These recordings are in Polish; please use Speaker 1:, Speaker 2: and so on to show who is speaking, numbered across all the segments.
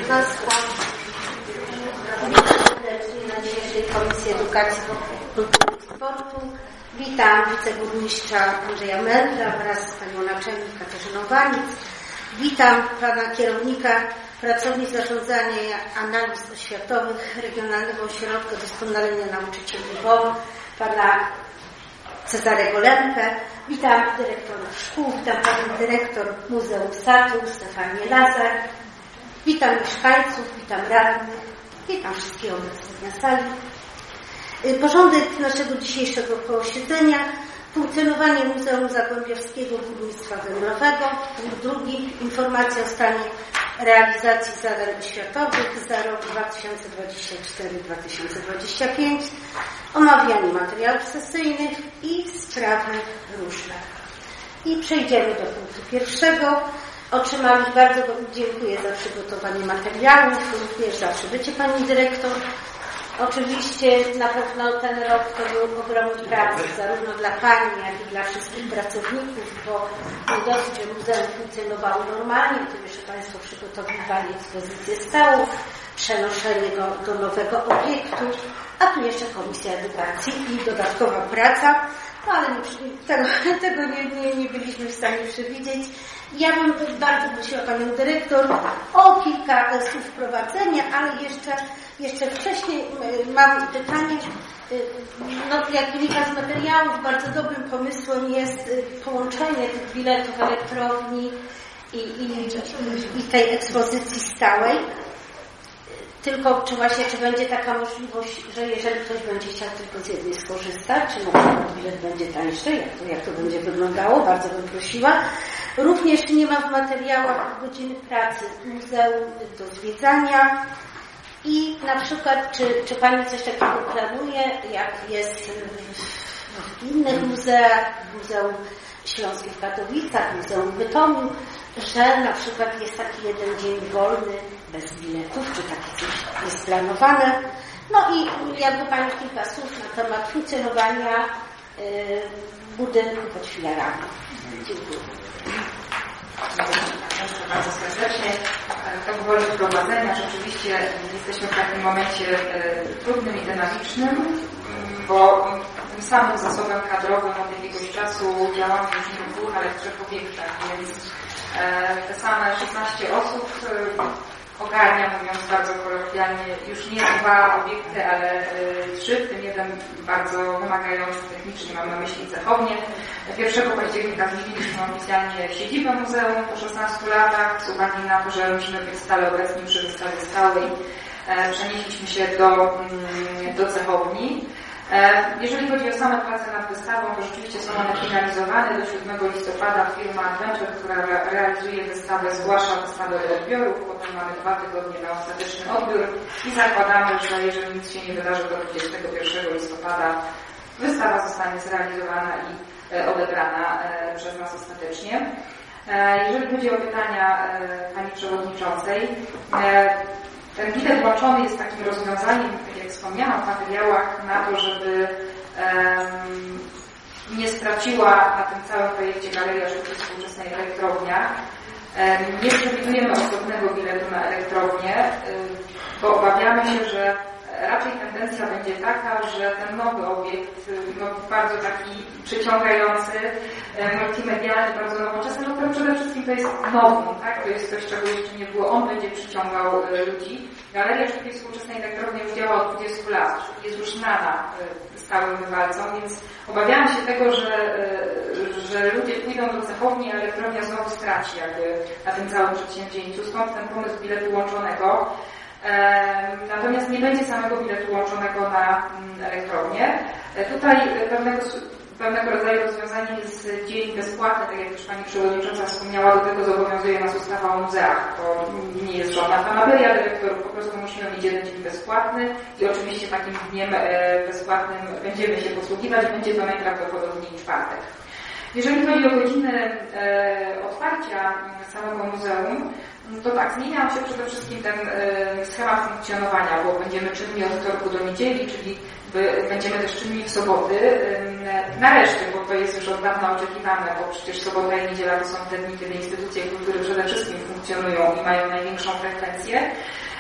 Speaker 1: Państwa. Na dzisiejszej Komisji Edukacji, Kultury i Sportu witam wiceburmistrza Andrzeja Meldra wraz z panią naczelnik Katarzyną Wanic. Witam pana kierownika Pracowni Zarządzania i Analiz Oświatowych Regionalnego Ośrodka Doskonalenia Nauczycieli WOM, pana Cezarego Lempę. Witam dyrektorów szkół, witam panią dyrektor Muzeum Satu, Stefanię Lazar. Witam mieszkańców, witam radnych, witam wszystkich obecnych na sali. Porządek naszego dzisiejszego posiedzenia: funkcjonowanie Muzeum Zagłębiowskiego Górnictwa Węglowego. Punkt drugi: informacja o stanie realizacji zadań oświatowych za rok 2024-2025, omawianie materiałów sesyjnych i sprawy różne. I przejdziemy do punktu pierwszego. Bardzo dziękuję za przygotowanie materiałów, również za przybycie pani dyrektor. Oczywiście na pewno ten rok to był ogromny pracy, zarówno dla pani, jak i dla wszystkich pracowników, bo nie dosyć, że muzeum funkcjonowało normalnie, to jeszcze państwo przygotowywali ekspozycję stałą, przenoszenie do nowego obiektu, a tu jeszcze Komisja Edukacji i dodatkowa praca, no ale tego nie byliśmy w stanie przewidzieć. Ja bym bardzo prosiła panią dyrektor o kilka słów wprowadzenia, ale jeszcze wcześniej mam pytanie. Jak wynika z materiałów, bardzo dobrym pomysłem jest połączenie tych biletów elektrowni i tej ekspozycji stałej. Tylko czy będzie taka możliwość, że jeżeli ktoś będzie chciał tylko z jednej skorzystać, czy na przykład bilet będzie tańszy, jak to będzie wyglądało, bardzo bym prosiła. Również nie ma w materiałach godziny pracy muzeum do zwiedzania i na przykład czy pani coś takiego planuje, jak jest w innych muzeach, Muzeum Śląskie w Katowicach, Muzeum w Bytomiu, że na przykład jest taki jeden dzień wolny bez biletów, czy takie coś jest planowane. No i jakby pani kilka słów na temat funkcjonowania budynku pod filarami. Dziękuję.
Speaker 2: Proszę bardzo serdecznie. To gwoli wprowadzenia. Rzeczywiście jesteśmy w takim momencie trudnym i dynamicznym, bo tym samym zasobem kadrowym od jakiegoś czasu działamy już nie w 2, ale w 3 obiektach, więc te same 16 osób ogarnia, mówiąc bardzo kolokwialnie, już nie 2 obiekty, ale 3, w tym jeden bardzo wymagający technicznie, mam na myśli cechownię. 1 października zmieniliśmy oficjalnie siedzibę muzeum po 16 latach, z uwagi na to, że musimy być stale obecni przy wystawie stałej. Przenieśliśmy się do cechowni. Jeżeli chodzi o same prace nad wystawą, to rzeczywiście są one finalizowane. Do 7 listopada firma Adventure, która realizuje wystawę, zgłasza wystawę do odbioru. Potem mamy 2 tygodnie na ostateczny odbiór i zakładamy, że jeżeli nic się nie wydarzy, to 21 listopada wystawa zostanie zrealizowana i odebrana przez nas ostatecznie. Jeżeli chodzi o pytania pani przewodniczącej, ten bilet włączony jest takim rozwiązaniem, tak jak wspomniałam w materiałach, na to, żeby nie straciła na tym całym projekcie Galeria Sztuki Współczesnej elektrownia. Nie przewidujemy osobnego biletu na elektrownię, bo obawiamy się, że raczej tendencja będzie taka, że ten nowy obiekt, bardzo taki przyciągający, multimedialny, bardzo nowoczesny, no to przede wszystkim to jest nowum, tak? To jest coś, czego jeszcze nie było. On będzie przyciągał ludzi. Galeria Sztuki Współczesnej Elektrowni już działa od 20 lat, jest już znana stałym bywalcom, więc obawiamy się tego, że ludzie pójdą do cechowni, a elektrownia znowu straci jakby na tym całym przedsięwzięciu. Stąd ten pomysł biletu łączonego. Natomiast nie będzie samego biletu łączonego na elektrownię. Tutaj pewnego rodzaju rozwiązanie jest dzień bezpłatny, tak jak już pani przewodnicząca wspomniała, do tego zobowiązuje nas ustawa o muzeach. To nie jest żadna fanaberia dyrektorów, po prostu musimy mieć jeden dzień bezpłatny i oczywiście takim dniem bezpłatnym będziemy się posługiwać, będzie to najprawdopodobniej czwartek. Jeżeli chodzi o godziny otwarcia samego muzeum, to tak, zmieniał się przede wszystkim ten schemat funkcjonowania, bo będziemy czynni od wtorku do niedzieli, czyli Będziemy też czynni w soboty. Nareszcie, bo to jest już od dawna oczekiwane, bo przecież sobota i niedziela to są te dni, kiedy instytucje kultury przede wszystkim funkcjonują i mają największą frekwencję.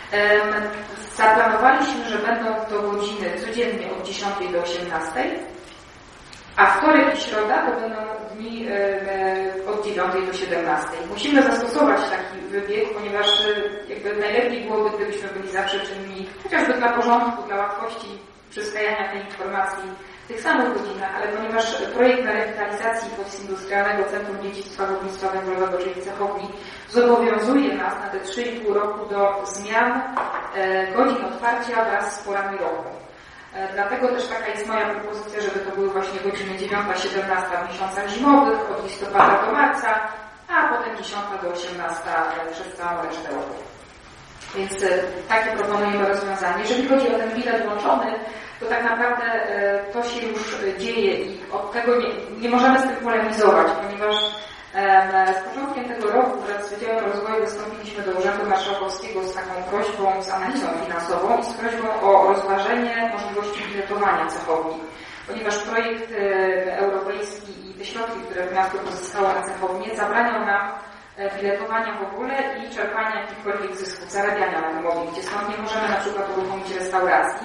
Speaker 2: Zaplanowaliśmy, że będą to godziny codziennie od 10 do 18, a wtorek i środa to będą dni od 9 do 17. Musimy zastosować taki wybieg, ponieważ jakby najlepiej byłoby, gdybyśmy byli zawsze czynni, chociażby dla porządku, dla łatwości przyskajania tej informacji w tych samych godzinach, ale ponieważ projekt na rewitalizacji Postindustrialnego Centrum Dziedzictwa Górnictwa Węglowego, czyli cechowni, zobowiązuje nas na te 3,5 roku do zmian godzin otwarcia wraz z porami roku. Dlatego też taka jest moja propozycja, żeby to były właśnie godziny 9-17 w miesiącach zimowych, od listopada do marca, a potem 10 do 18 przez całą resztę roku. Więc takie proponujemy rozwiązanie. Jeżeli chodzi o ten bilet włączony, to tak naprawdę to się już dzieje i od tego nie możemy z tym polemizować, ponieważ z początkiem tego roku wraz z Wydziałem Rozwoju wystąpiliśmy do Urzędu Marszałkowskiego z taką prośbą, z analizą finansową i z prośbą o rozważenie możliwości biletowania cechowni, ponieważ projekt europejski i te środki, które miasto pozyskało na cechownię, zabraniał nam biletowania w ogóle i czerpania jakichkolwiek zysków, zarabiania na tym obiekcie. Stąd nie możemy na przykład uruchomić restauracji.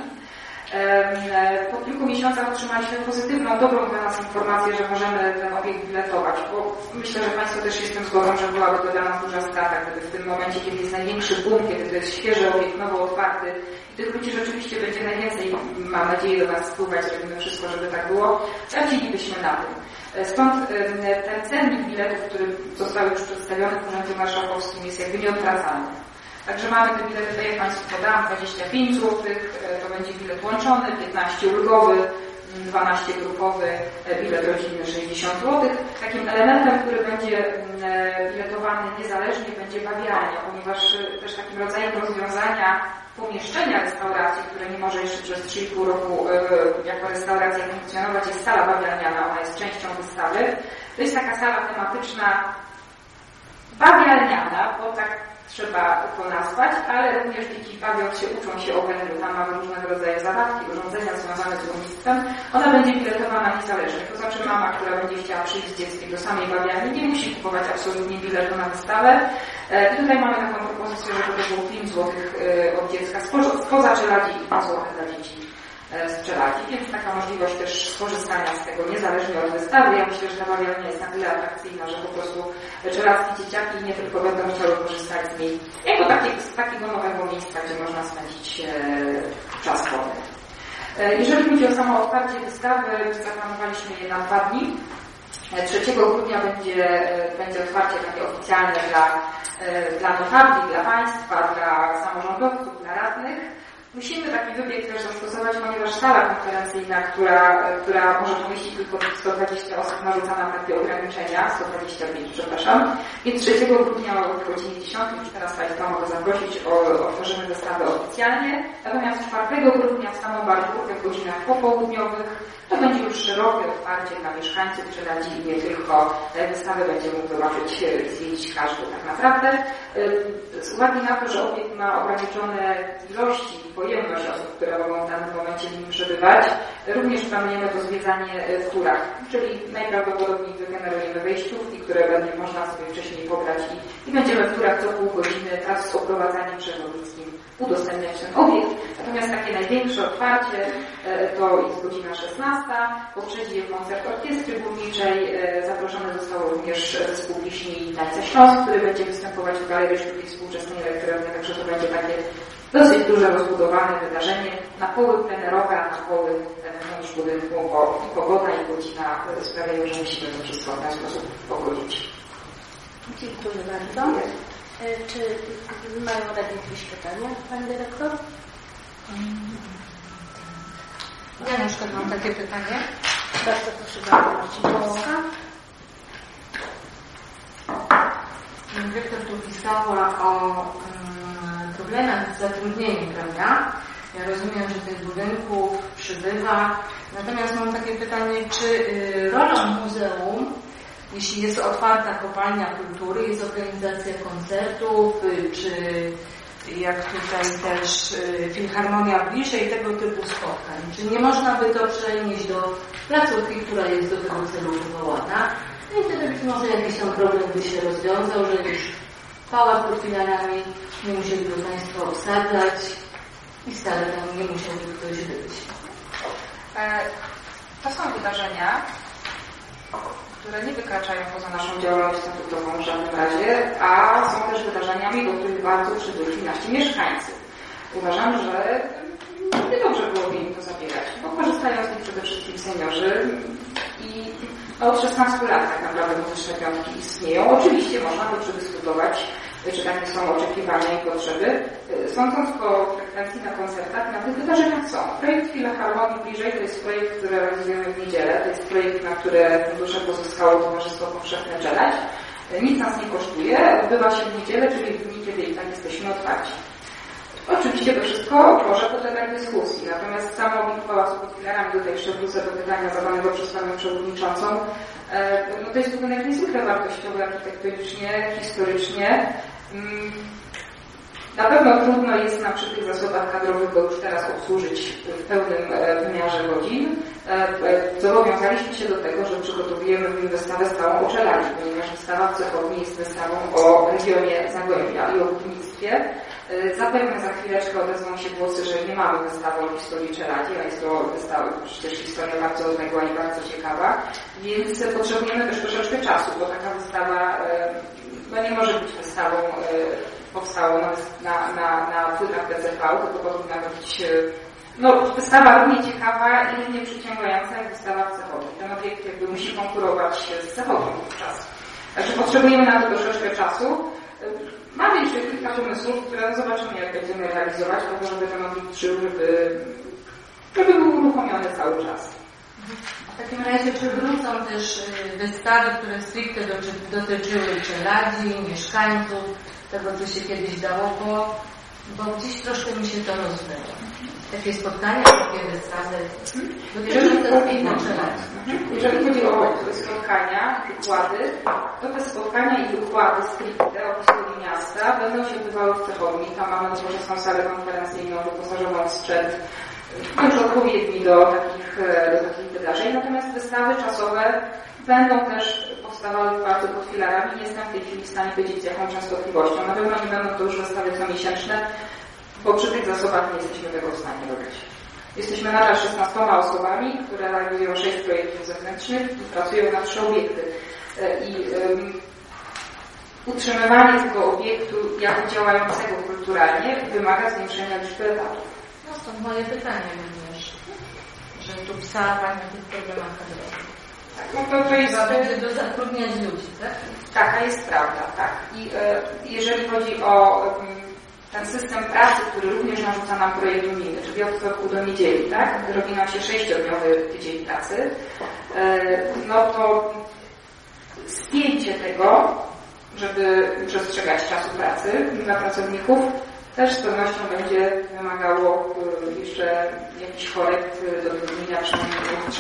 Speaker 2: Po kilku miesiącach otrzymaliśmy pozytywną, dobrą dla nas informację, że możemy ten obiekt biletować, bo myślę, że Państwo też się z tym zgodzą, że byłaby to dla nas duża strata, gdyby w tym momencie, kiedy jest największy boom, kiedy to jest świeży obiekt, nowo otwarty i tych ludzi rzeczywiście będzie najwięcej, mam nadzieję, do nas spływać, robimy wszystko, żeby tak było, tracilibyśmy na tym. Stąd ten cennik biletów, który został już przedstawiony w Urzędzie Marszałkowskim, jest jakby nieodwracalny. Także mamy te bilety, tak jak Państwu podałam, 25 zł, to będzie bilet łączony, 15 ulgowy, 12 grupowy, bilet rodzinny 60 zł. Takim elementem, który będzie biletowany niezależnie, będzie bawialnia, ponieważ też takim rodzajem rozwiązania pomieszczenia restauracji, które nie może jeszcze przez 3,5 roku jako restauracja funkcjonować, jest sala bawialniana, ona jest częścią wystawy. To jest taka sala tematyczna bawialniana, bo tak trzeba to nazwać, ale również dzieci bawiąc się, uczą się o węglu. Tam mamy różnego rodzaju zabawki, urządzenia związane z górnictwem. Ona będzie biletowana niezależnie. To znaczy mama, która będzie chciała przyjść z dzieckiem do samej bawialni, nie musi kupować absolutnie biletu na wystawę. I tutaj mamy taką propozycję, że to było 5 zł od dziecka spoza czeladzi i 5 zł dla dzieci z czeladzi, więc taka możliwość też skorzystania z tego niezależnie od wystawy. Ja myślę, że ta bawialnia jest na tyle atrakcyjna, że po prostu czeladki dzieciaki nie tylko będą chciały korzystać z niej jako takiego nowego miejsca, gdzie można spędzić czas wolny. Jeżeli chodzi o samo otwarcie wystawy, zaplanowaliśmy je na 2 dni. 3 grudnia będzie otwarcie takie oficjalne dla notabli, dla państwa, dla samorządowców, dla radnych. Musimy taki wybieg też zastosować, ponieważ sala konferencyjna, która może pomieścić tylko 120 osób, narzuca nam takie ograniczenia, 125, przepraszam. Więc 3 grudnia o godzinie 10, już teraz Państwa mogę zaprosić, otworzymy wystawę oficjalnie. Natomiast 4 grudnia w samą Barburgę w godzinach popołudniowych to będzie już szerokie otwarcie dla mieszkańców Czeladzi i nie tylko. Wystawę będzie mógł zobaczyć i zwiedzić każdy tak naprawdę. Z uwagi na to, że obiekt ma ograniczone ilości i pojemność osób, które mogą w danym momencie w nim przebywać, również planujemy to zwiedzanie w turach, czyli najprawdopodobniej wygenerujemy wejściówki, które będzie można sobie wcześniej pobrać i będziemy w turach co pół godziny wraz z oprowadzaniem przewodnickim udostępniać ten obiekt. Natomiast takie największe otwarcie to jest godzina 16. Poprzedzi koncert orkiestry górniczej. Zaproszony został również zespół pieśni Tańca Śląsk, który będzie występować w Galerii Sztuki Współczesnej Elektrowni, także to będzie takie dosyć duże, rozbudowane wydarzenie na poły plenerowe, a na poły wewnątrz budynku, bo i pogoda, i godzina sprawiają, że musimy to wszystko w ten sposób pogodzić.
Speaker 1: Dziękuję bardzo. Czy mają radni jakieś pytania, Pani Dyrektor?
Speaker 3: Ja na przykład mam takie pytanie.
Speaker 1: Bardzo proszę, Pani Marcinkowska.
Speaker 3: Dyrektor tu pisała o problemach z zatrudnieniem, prawda? Ja rozumiem, że tych budynków przybywa. Natomiast mam takie pytanie, czy rolą muzeum, jeśli jest otwarta kopalnia kultury, jest organizacja koncertów, czy jak tutaj też Filharmonia bliżej tego typu spotkań. Czy nie można by to przenieść do placówki, która jest do tego celu wywołana? No i wtedy być może jakiś tam problem by się rozwiązał, że już pałac pod filarami nie musieliby Państwo obsadzać i wcale tam nie musiałby ktoś być.
Speaker 2: To są wydarzenia, które nie wykraczają poza naszą działalność statutową w żadnym razie, a są też wydarzeniami, do których bardzo przybyli nasi mieszkańcy. Uważam, że niedobrze byłoby im to zabierać, bo korzystają z nich przede wszystkim seniorzy i od 16 lat tak naprawdę muzyczne piątki istnieją. Oczywiście można to przedyskutować, czy takie są oczekiwania i potrzeby. Sądząc po frekwencji na koncertach, na tych wydarzeniach są. Projekt Filharmonii bliżej to jest projekt, który realizujemy w niedzielę. To jest projekt, na które fundusze pozyskało Towarzystwo Powszechne Czelać. Nic nas nie kosztuje. Odbywa się w niedzielę, czyli w dni, kiedy i tak jesteśmy otwarci. Oczywiście to wszystko może podlegać dyskusji, natomiast samo Pałacu pod filarami, tutaj jeszcze wrócę do pytania zadanego przez Panią Przewodniczącą, no to jest budynek niezwykle wartościowy architektonicznie, historycznie. Na pewno trudno jest nam przy tych zasobach kadrowych go już teraz obsłużyć w pełnym wymiarze godzin. Zobowiązaliśmy się do tego, że przygotowujemy w nim wystawę stałą o Czeladzi, ponieważ wystawa w Cechowni jest wystawą o regionie Zagłębia i o górnictwie. Zapewne za chwileczkę odezwą się głosy, że nie mamy wystawy o historii Czeladzi, a jest to wystawa przecież historia bardzo odległa i bardzo ciekawa, więc potrzebujemy też troszeczkę czasu, bo taka wystawa no nie może być wystawą powstałą na płytach PCV, tylko powinna być wystawa równie ciekawa i równie przyciągająca jak wystawa w Cechowni. Ten obiekt jakby musi konkurować z Cechownią wówczas. Także potrzebujemy na to troszeczkę czasu. Mamy jeszcze kilka pomysłów, które zobaczymy, jak będziemy realizować, po to, żeby ten obiekt żył, żeby był uruchomiony cały czas.
Speaker 3: W takim razie, czy wrócą też wystawy, które stricte dotyczyły Czeladzi, mieszkańców, tego, co się kiedyś dało, bo gdzieś troszkę mi się to rozmyło. Takie spotkania, takie wystawy dotyczące Czeladzi.
Speaker 2: Jeżeli chodzi o spotkania, wykłady, to te spotkania i wykłady stricte o historii miasta będą się odbywały w Cechowni. Tam mamy nowoczesną salę konferencyjną wyposażoną w sprzęt już odpowiedni do takich wydarzeń. Natomiast wystawy czasowe będą też powstawały bardzo pod filarami. Nie jestem w tej chwili w stanie powiedzieć, z jaką częstotliwością. Na pewno nie będą to już wystawy comiesięczne, bo przy tych zasobach nie jesteśmy tego w stanie robić. Jesteśmy nadal 16 osobami, które realizują 6 projektów zewnętrznych i pracują na 3 obiekty. Utrzymywanie tego obiektu jako działającego kulturalnie wymaga zwiększenia liczby etatów.
Speaker 3: No stąd moje pytanie również, że tu pisała Pani o tych problemach kadrowych.
Speaker 2: Tak, no to jest...
Speaker 3: Do zatrudniać ludzi, tak?
Speaker 2: Taka jest prawda, tak. I jeżeli chodzi o ten system pracy, który również narzuca nam projekt unijny, czyli od wtorku do niedzieli, tak? Robi nam się 6-dniowy tydzień pracy, no to spięcie tego, żeby przestrzegać czasu pracy dla pracowników, też z pewnością będzie wymagało jeszcze jakichś korekt do wypełnienia przynajmniej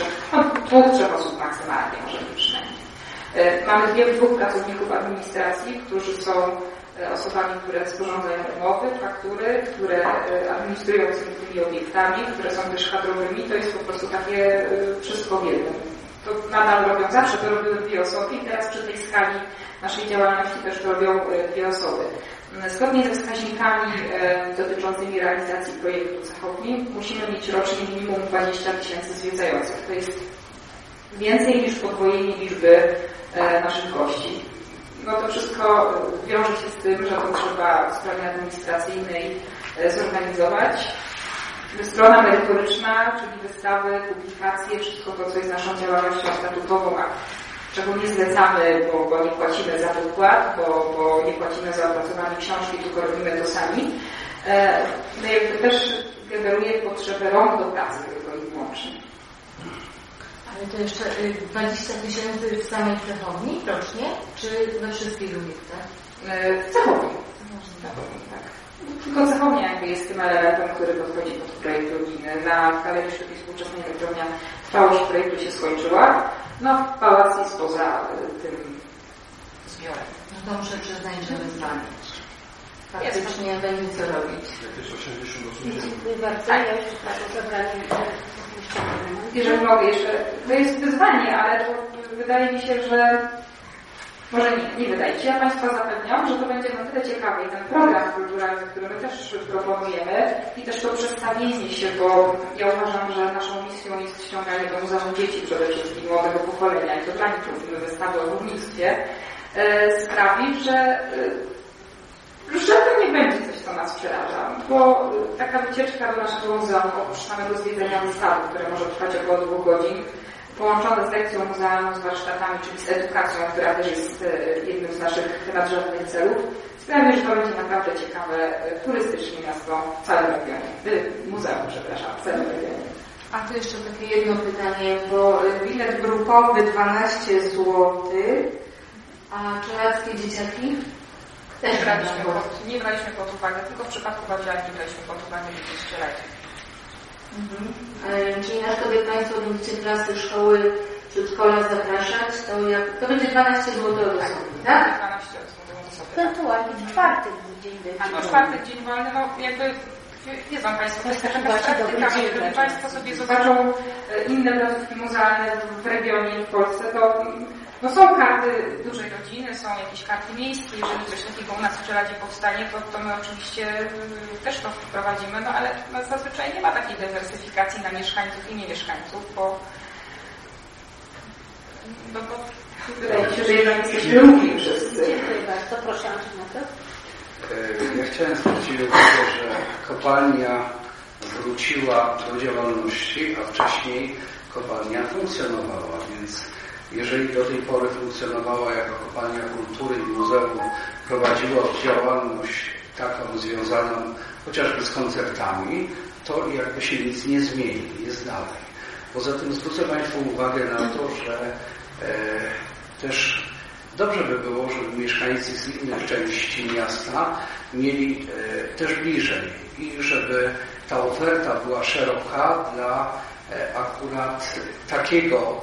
Speaker 2: 2-3 osób maksymalnie, może nie przynajmniej. Mamy 2 pracowników administracji, którzy są osobami, które sporządzają umowy, faktury, które administrują tymi obiektami, które są też kadrowymi. To jest po prostu takie wszystko w jednym. To nadal robią, zawsze to robiły 2 osoby i teraz przy tej skali naszej działalności też to robią 2 osoby. Zgodnie ze wskaźnikami dotyczącymi realizacji projektu Cechowni musimy mieć rocznie minimum 20 000 zwiedzających. To jest więcej niż podwojenie liczby naszych gości. No to wszystko wiąże się z tym, że to trzeba w stronie administracyjnej zorganizować. Strona merytoryczna, czyli wystawy, publikacje, wszystko to, co jest naszą działalnością statutową, a czego nie zlecamy, bo nie płacimy za wykład, bo nie płacimy za opracowanie książki, tylko robimy to sami. No jakby też generuje potrzebę rąk do pracy tylko i wyłącznie.
Speaker 3: Ale to jeszcze 20 000 w samej Cechowni rocznie, czy we wszystkich obiektach?
Speaker 2: W Cechowni. Tak. Tylko Cechownia jakby jest tym elementem, który podchodzi pod projekt unijny. Na Galerii Sztuki Współczesnej Elektrownia trwałość projektu się skończyła. No, pałac jest poza tym zbiorem.
Speaker 3: No to muszę przyznać, że wyzwanie. faktycznie będzie co robić.
Speaker 1: Dziękuję bardzo. Ja jeszcze proszę o zabranie
Speaker 2: Jeżeli mogę jeszcze, to jest wyzwanie, ale to wydaje mi się, że może nie wydaje się. Ja Państwa zapewniam, że to będzie na tyle ciekawe i ten program kulturalny, który my też proponujemy i też to przestawienie się, bo ja uważam, że naszą misją jest ściąganie do Muzeum Dzieci przede wszystkim młodego pokolenia i to dla nich robimy wystawę o górnictwie, sprawi, że to nie będzie coś, co nas przeraża, bo taka wycieczka do naszego muzeum, oprócz samego zwiedzenia wystawy, które może trwać około 2 godzin, połączone z lekcją muzealną, z warsztatami, czyli z edukacją, która też jest jednym z naszych nadrzędnych celów, sprawi, że to będzie naprawdę ciekawe turystycznie miasto w całym regionie. Muzeum, przepraszam, w całym regionie.
Speaker 3: A to jeszcze takie jedno pytanie, bo bilet grupowy 12 zł, a czeladkie dzieciaki?
Speaker 2: Też nie braliśmy pod uwagę, tylko w przypadku badziaki braliśmy pod uwagę dzieci czeladzi.
Speaker 3: Czyli na przykład jak Państwo będziecie klasy szkoły, przedszkola zapraszać, to będzie 12 zł od osoby, tak?
Speaker 2: 12 zł od osoby.
Speaker 1: Ewentualnie czwartek dzień wolny.
Speaker 2: Czwartek dzień wolny, jakby wiedzą Państwo, to jest taka praktyka, jeżeli Państwo sobie zobaczą inne placówki muzealne w regionie, w Polsce, to są karty dużej rodziny, są jakieś karty miejskie, jeżeli coś takiego u nas w Czeladzie powstanie, to my oczywiście też to wprowadzimy, ale zazwyczaj nie ma takiej dywersyfikacji na mieszkańców i niemieszkańców, bo wydaje mi się, że jednak jesteśmy równi wszyscy.
Speaker 1: Dziękuję bardzo. Proszę Andrzej.
Speaker 4: Ja chciałem zwrócić uwagę, że kopalnia wróciła do działalności, a wcześniej kopalnia funkcjonowała, więc jeżeli do tej pory funkcjonowała jako kopalnia kultury i muzeum, prowadziła działalność taką związaną chociażby z koncertami, to jakby się nic nie zmieni, jest dalej. Poza tym zwrócę Państwu uwagę na to, że też dobrze by było, żeby mieszkańcy z innych części miasta mieli też bliżej i żeby ta oferta była szeroka dla akurat takiego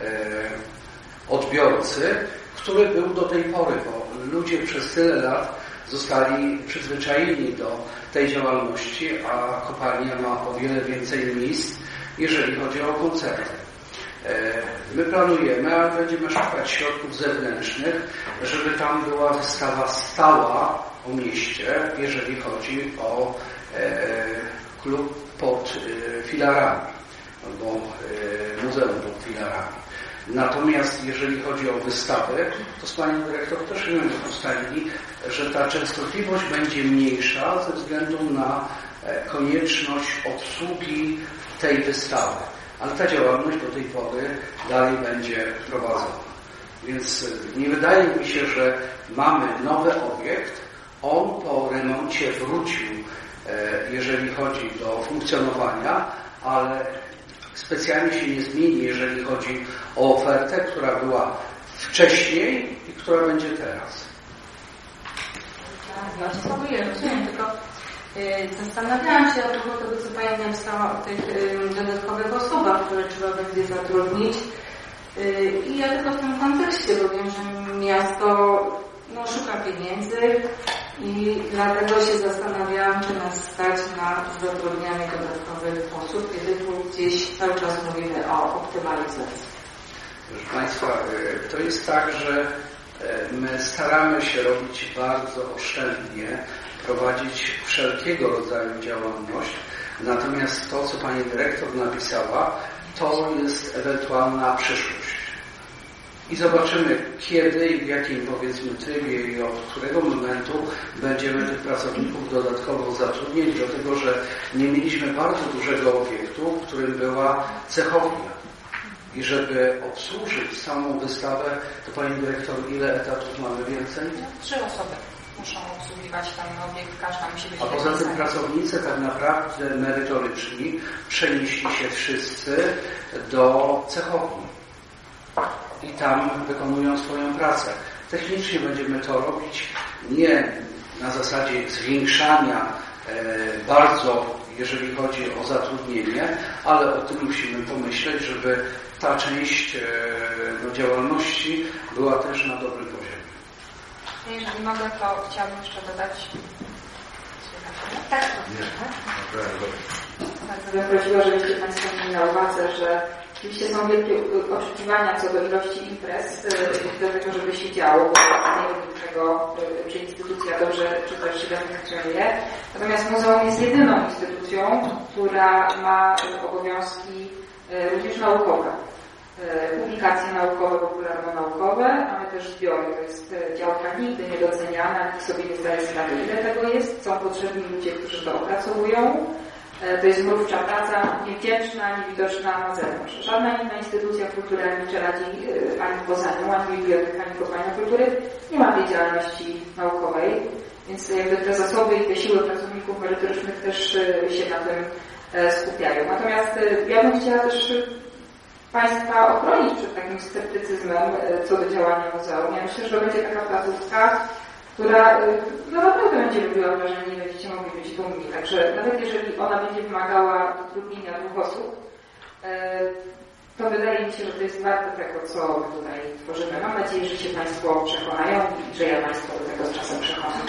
Speaker 4: odbiorcy, który był do tej pory, bo ludzie przez tyle lat zostali przyzwyczajeni do tej działalności, a kopalnia ma o wiele więcej miejsc, jeżeli chodzi o koncerty. My planujemy, ale będziemy szukać środków zewnętrznych, żeby tam była wystawa stała o mieście, jeżeli chodzi o klub pod filarami, albo muzeum pod filarami. Natomiast jeżeli chodzi o wystawy, to z Panią Dyrektor też ustalili, że ta częstotliwość będzie mniejsza ze względu na konieczność obsługi tej wystawy. Ale ta działalność do tej pory dalej będzie prowadzona. Więc nie wydaje mi się, że mamy nowy obiekt. On po remoncie wrócił, jeżeli chodzi do funkcjonowania, ale specjalnie się nie zmieni, jeżeli chodzi o ofertę, która była wcześniej i która będzie teraz.
Speaker 3: Ja rozumiem, tylko zastanawiałam się a propos tego, co Pani napisała o tych dodatkowych osobach, które trzeba będzie zatrudnić. I ja tylko w tym kontekście, bo wiem, że miasto szuka pieniędzy i dlatego się zastanawiałam, czy nas stać na zatrudnianie dodatkowych osób, kiedy tu gdzieś cały czas mówimy o optymalizacji.
Speaker 4: Proszę Państwa, to jest tak, że my staramy się robić bardzo oszczędnie, prowadzić wszelkiego rodzaju działalność, natomiast to, co Pani Dyrektor napisała, to jest ewentualna przyszłość. I zobaczymy, kiedy i w jakim, powiedzmy, trybie i od którego momentu będziemy tych pracowników dodatkowo zatrudniać, dlatego że nie mieliśmy bardzo dużego obiektu, w którym była cechownia. I żeby obsłużyć samą wystawę, to Pani Dyrektor, ile etatów mamy więcej?
Speaker 2: 3 osoby muszą obsługiwać ten obiekt, każda musi być.
Speaker 4: A poza tym pracownicy tak naprawdę merytoryczni przenieśli się wszyscy do cechowni. I tam wykonują swoją pracę. Technicznie będziemy to robić nie na zasadzie zwiększania bardzo, jeżeli chodzi o zatrudnienie, ale o tym musimy pomyśleć, żeby ta część działalności była też na dobrym poziomie.
Speaker 2: Jeżeli mogę, to chciałabym jeszcze dodać
Speaker 1: Tak.
Speaker 2: Bardzo bym prosiła, żebyście Państwo mieli na uwadze, że oczywiście są wielkie oczekiwania co do ilości imprez, do tego, żeby się działo, bo nie wiem czego, czy instytucja dobrze, czy też źle funkcjonuje. Natomiast muzeum jest jedyną instytucją, która ma obowiązki również naukowe. Publikacje naukowe, popularno-naukowe, mamy też zbiory, to jest działka nigdy niedoceniana, nikt sobie nie zdaje sprawy, ile tego jest, są potrzebni ludzie, którzy to opracowują. To jest mrówcza praca, niewdzięczna, niewidoczna na zewnątrz. Żadna inna instytucja kultury nie radzi ani poza nią, ani biblioteka, ani kopalnia kultury nie ma tej działalności naukowej, więc jakby te zasoby i te siły pracowników merytorycznych też się na tym skupiają. Natomiast ja bym chciała też Państwa ochronić przed takim sceptycyzmem co do działania muzeum. Ja myślę, że to będzie taka placówka, która naprawdę będzie robiła wrażenie, że będziecie mogli być dumni. Także nawet jeżeli ona będzie wymagała zatrudnienia 2 osób, to wydaje mi się, że to jest warte tego, co my tutaj tworzymy. Mam nadzieję, że się Państwo przekonają i że ja Państwo do tego z czasem przekonam.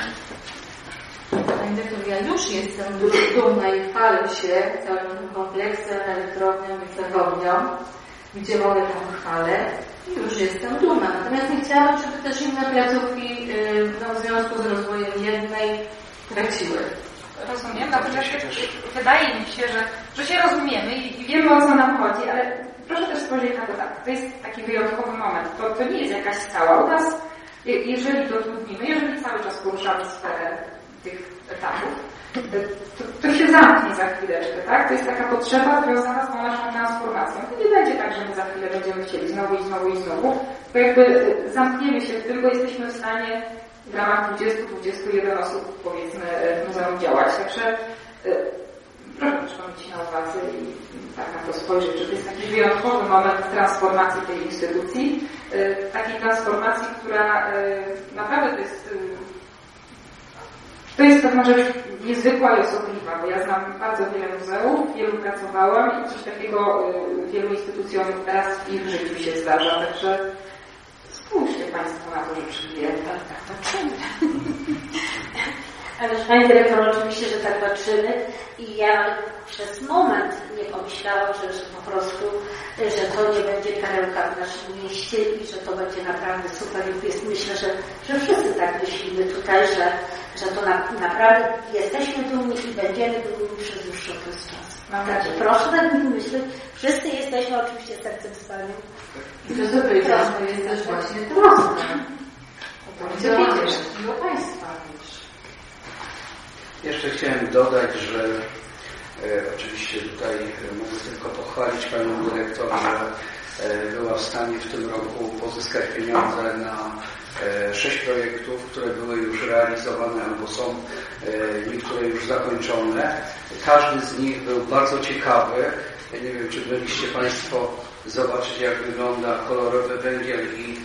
Speaker 3: Pani dyrektor, ja już jestem dumna i chwalę się całym tym kompleksem, elektrownią i cegownią, gdzie mogę tą chwalę. I już jestem dumna. Natomiast nie chciałabym, żeby też inne placówki w związku z rozwojem jednej traciły.
Speaker 2: Rozumiem, natomiast wydaje mi się, że się rozumiemy i wiemy, o co nam chodzi, ale proszę też spojrzeć na to tak. To jest taki wyjątkowy moment. To nie jest jakaś skala. U nas, jeżeli dotrudnimy, jeżeli cały czas poruszamy sferę tych etapów, to się zamknie za chwileczkę, tak? To jest taka potrzeba związana z tą naszą transformacją. To nie będzie tak, że my za chwilę będziemy chcieli znowu i znowu i znowu, to jakby zamkniemy się w tym, bo jesteśmy w stanie w ramach 20-21 osób, powiedzmy, w muzeum działać. Także proszę to mieć na uwadze i tak na to spojrzeć, że to jest taki wyjątkowy moment transformacji tej instytucji, takiej transformacji, która naprawdę to jest pewna rzecz niezwykła i osobliwa, bo ja znam bardzo wiele muzeów, wielu pracowałam i coś takiego wielu instytucjom raz w ich życiu się zdarza, także spójrzcie Państwo na to życzliwie.
Speaker 1: Tak patrzymy. Ale Pani Dyrektor, oczywiście, że tak patrzymy i ja przez moment nie pomyślałam, że po prostu, że to nie będzie perełka w naszym mieście i że to będzie naprawdę super. Myślę, że wszyscy tak myślimy tutaj, że to naprawdę jesteśmy dumni i będziemy dumni przez dłuższy okres czasu. Także proszę tak myśleć, wszyscy jesteśmy oczywiście sercem z Panią.
Speaker 3: I to, co powiedziałam, to jest też właśnie troską. To widzisz, i o Państwa widzisz.
Speaker 4: Jeszcze chciałem dodać, że oczywiście tutaj mogę tylko pochwalić Panią Dyrektor, że była w stanie w tym roku pozyskać pieniądze na 6 projektów, które były już realizowane albo są niektóre już zakończone. Każdy z nich był bardzo ciekawy. Ja nie wiem, czy byliście Państwo zobaczyć, jak wygląda kolorowy węgiel i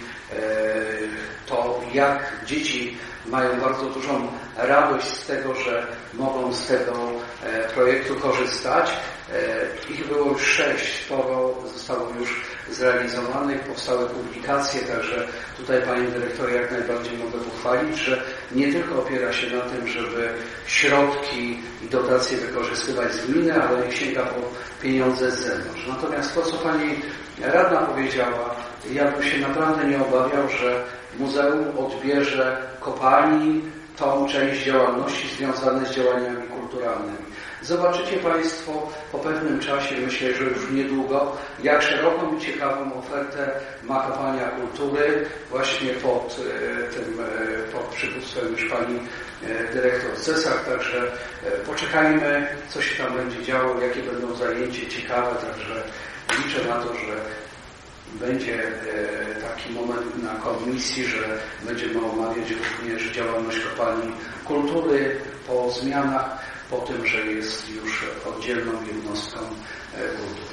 Speaker 4: to, jak dzieci mają bardzo dużą radość z tego, że mogą z tego projektu korzystać. Ich było już 6, sporo zostało już zrealizowanych, powstały publikacje, także tutaj Pani Dyrektor jak najbardziej mogę pochwalić, że nie tylko opiera się na tym, żeby środki i dotacje wykorzystywać z gminy, ale sięga po pieniądze z zewnątrz. Natomiast to, co Pani Radna powiedziała, ja bym się naprawdę nie obawiał, że muzeum odbierze kopalni tą część działalności związanej z działaniami kulturalnymi. Zobaczycie Państwo po pewnym czasie, myślę, że już niedługo, jak szeroką i ciekawą ofertę ma kopalnia kultury właśnie pod przywództwem już Pani Dyrektor Cesar. Także poczekajmy, co się tam będzie działo, jakie będą zajęcia ciekawe, także liczę na to, że będzie taki moment na komisji, że będziemy omawiać również działalność kopalni kultury po zmianach, po tym, że jest już oddzielną jednostką kultury.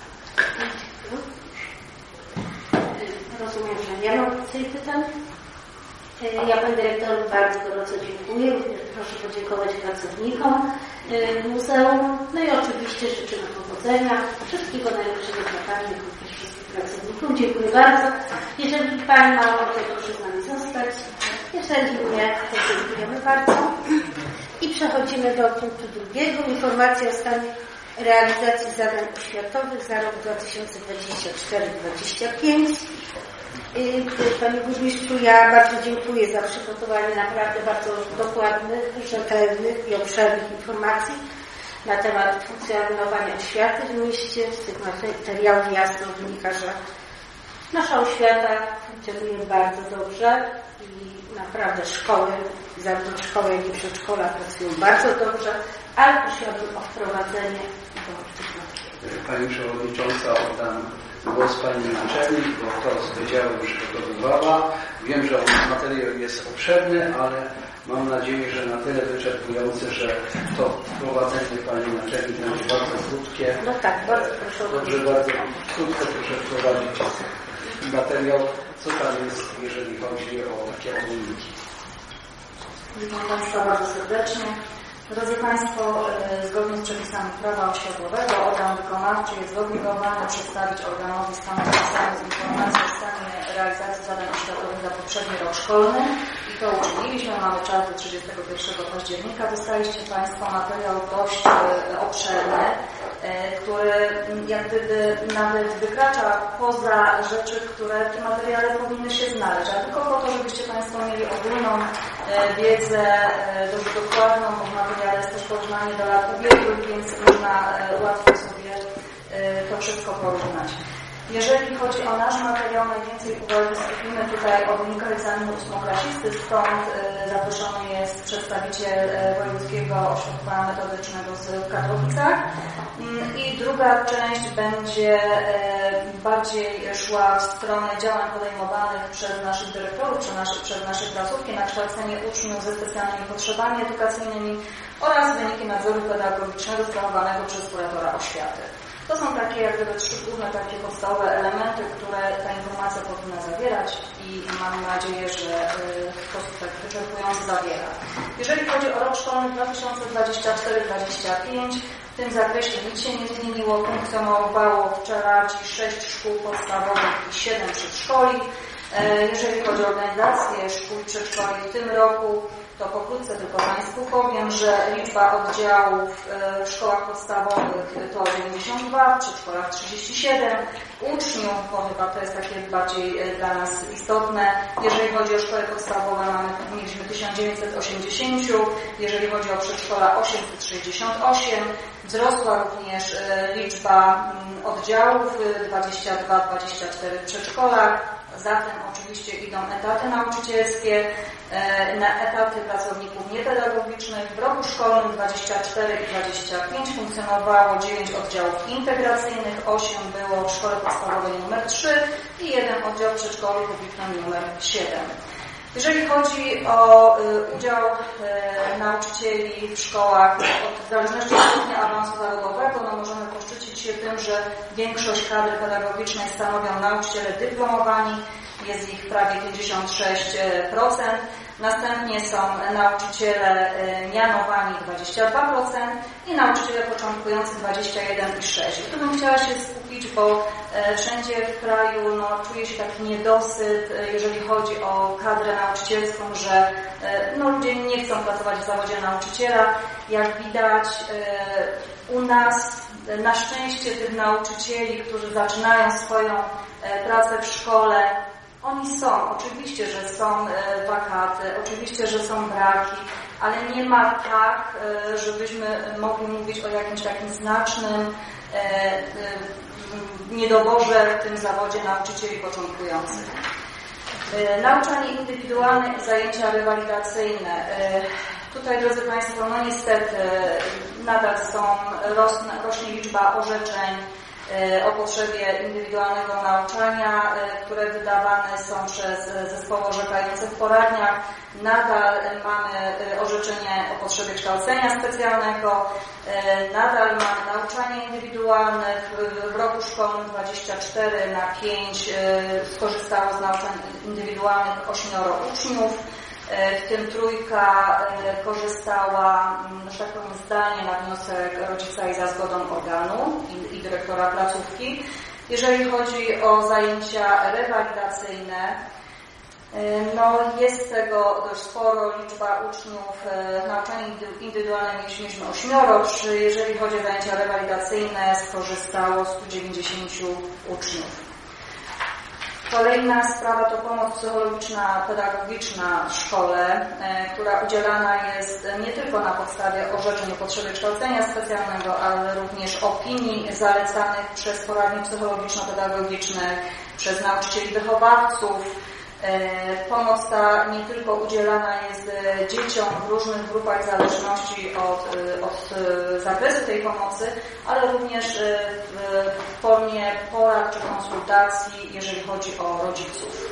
Speaker 1: Rozumiem, że nie mam więcej pytań. Ja Pani Dyrektor bardzo gorąco dziękuję. Proszę podziękować pracownikom muzeum. No i oczywiście życzymy powodzenia. Wszystkiego najlepszego dla Pani, również wszystkich pracowników. Dziękuję bardzo. Jeżeli Pani ma ochotę, proszę z nami zostać. Jeżeli nie, to dziękujemy bardzo. I przechodzimy do punktu drugiego. Informacja o stanie realizacji zadań oświatowych za rok 2024-2025. Panie Burmistrzu, ja bardzo dziękuję za przygotowanie naprawdę bardzo dokładnych, rzetelnych i obszernych informacji na temat funkcjonowania oświaty w mieście. Z tych materiałów jasno wynika, że nasza oświata funkcjonuje bardzo dobrze i naprawdę szkoły, zarówno szkoły, jak i przedszkola pracują bardzo dobrze, ale prosiłabym o wprowadzenie do tych materiałów.
Speaker 4: Pani Przewodnicząca, oddam głos Pani Naczelnik, bo to z Wydziału przygotowywała. Wiem, że materiał jest obszerny, ale mam nadzieję, że na tyle wyczerpujący, że to wprowadzenie Pani Naczelnik będzie bardzo krótkie.
Speaker 1: No tak, bardzo proszę.
Speaker 4: Dobrze, bardzo krótko proszę wprowadzić materiał, co tam jest, jeżeli chodzi o takie ogólniki.
Speaker 5: Witam Państwa bardzo serdecznie. Drodzy Państwo, zgodnie z przepisami prawa oświatowego organ wykonawczy jest zobligowany przedstawić organowi stanowiskiem z informacją o stanie realizacji zadań oświatowych za poprzedni rok szkolny i to uczyniliśmy. Mamy czas do 31 października. Dostaliście Państwo materiał dość obszerny, który jak gdyby nawet wykracza poza rzeczy, które w tym materiale powinny się znaleźć, ale tylko po to, żebyście Państwo mieli ogólną wiedzę, dość dokładną, bo w materiale jest też porównanie do lat ubiegłych, więc można łatwo sobie to wszystko porównać. Jeżeli chodzi o nasz materiał, najwięcej uwagi skupimy tutaj o wynikach egzaminu ósmoklasisty, stąd zaproszony jest przedstawiciel Wojewódzkiego Ośrodka Metodycznego w Katowicach. I druga część będzie bardziej szła w stronę działań podejmowanych przez naszych dyrektorów, przez nasze placówki na kształcenie uczniów ze specjalnymi potrzebami edukacyjnymi oraz wyniki nadzoru pedagogicznego sprawowanego przez kuratora oświaty. To są takie jak gdyby trzy główne takie podstawowe elementy, które ta informacja powinna zawierać i mam nadzieję, że w sposób tak wyczerpujący zawiera. Jeżeli chodzi o rok szkolny 2024-2025, w tym zakresie nic się nie zmieniło. Funkcjonowało wczoraj 6 szkół podstawowych i 7 przedszkoli. Jeżeli chodzi o organizację szkół i przedszkoli w tym roku, to pokrótce tylko Państwu powiem, że liczba oddziałów w szkołach podstawowych to 92, w przedszkolach 37, uczniów, bo chyba to jest takie bardziej dla nas istotne. Jeżeli chodzi o szkoły podstawowe, mieliśmy 1980, jeżeli chodzi o przedszkola 868, wzrosła również liczba oddziałów, 22-24 w przedszkolach. Zatem oczywiście idą etaty nauczycielskie, na etaty pracowników niepedagogicznych. W roku szkolnym 24 i 25 funkcjonowało 9 oddziałów integracyjnych, 8 było w szkole podstawowej nr 3 i 1 oddział w przedszkolu publicznym nr 7. Jeżeli chodzi o udział nauczycieli w szkołach, w zależności od stopnia awansu zawodowego, możemy poszczycić się tym, że większość kadry pedagogicznej stanowią nauczyciele dyplomowani, jest ich prawie 56%. Następnie są nauczyciele mianowani 22% i nauczyciele początkujący 21,6%. I tu bym chciała się skupić, bo wszędzie w kraju czuje się taki niedosyt, jeżeli chodzi o kadrę nauczycielską, że ludzie nie chcą pracować w zawodzie nauczyciela. Jak widać u nas na szczęście tych nauczycieli, którzy zaczynają swoją pracę w szkole, oni są, oczywiście, że są wakaty, oczywiście, że są braki, ale nie ma tak, żebyśmy mogli mówić o jakimś takim znacznym niedoborze w tym zawodzie nauczycieli początkujących. Nauczanie indywidualne i zajęcia rewalidacyjne. Tutaj, drodzy Państwo, niestety nadal rośnie liczba orzeczeń o potrzebie indywidualnego nauczania, które wydawane są przez zespoły orzekające w poradniach. Nadal mamy orzeczenie o potrzebie kształcenia specjalnego, nadal mamy nauczanie indywidualne. W roku szkolnym 24/5 skorzystało z nauczania indywidualnych 8 uczniów. W tym 3 korzystała, że tak powiem, zdalnie na wniosek rodzica i za zgodą organu i dyrektora placówki. Jeżeli chodzi o zajęcia rewalidacyjne, No, jest tego dość sporo, liczba uczniów nauczania indywidualne mieliśmy 8, jeżeli chodzi o zajęcia rewalidacyjne skorzystało 190 uczniów. Kolejna sprawa to pomoc psychologiczna, pedagogiczna w szkole, która udzielana jest nie tylko na podstawie orzeczeń o potrzebie kształcenia specjalnego, ale również opinii zalecanych przez poradnie psychologiczno-pedagogiczne, przez nauczycieli wychowawców. Pomoc ta nie tylko udzielana jest dzieciom w różnych grupach w zależności od zakresu tej pomocy, ale również w formie porad czy konsultacji, jeżeli chodzi o rodziców.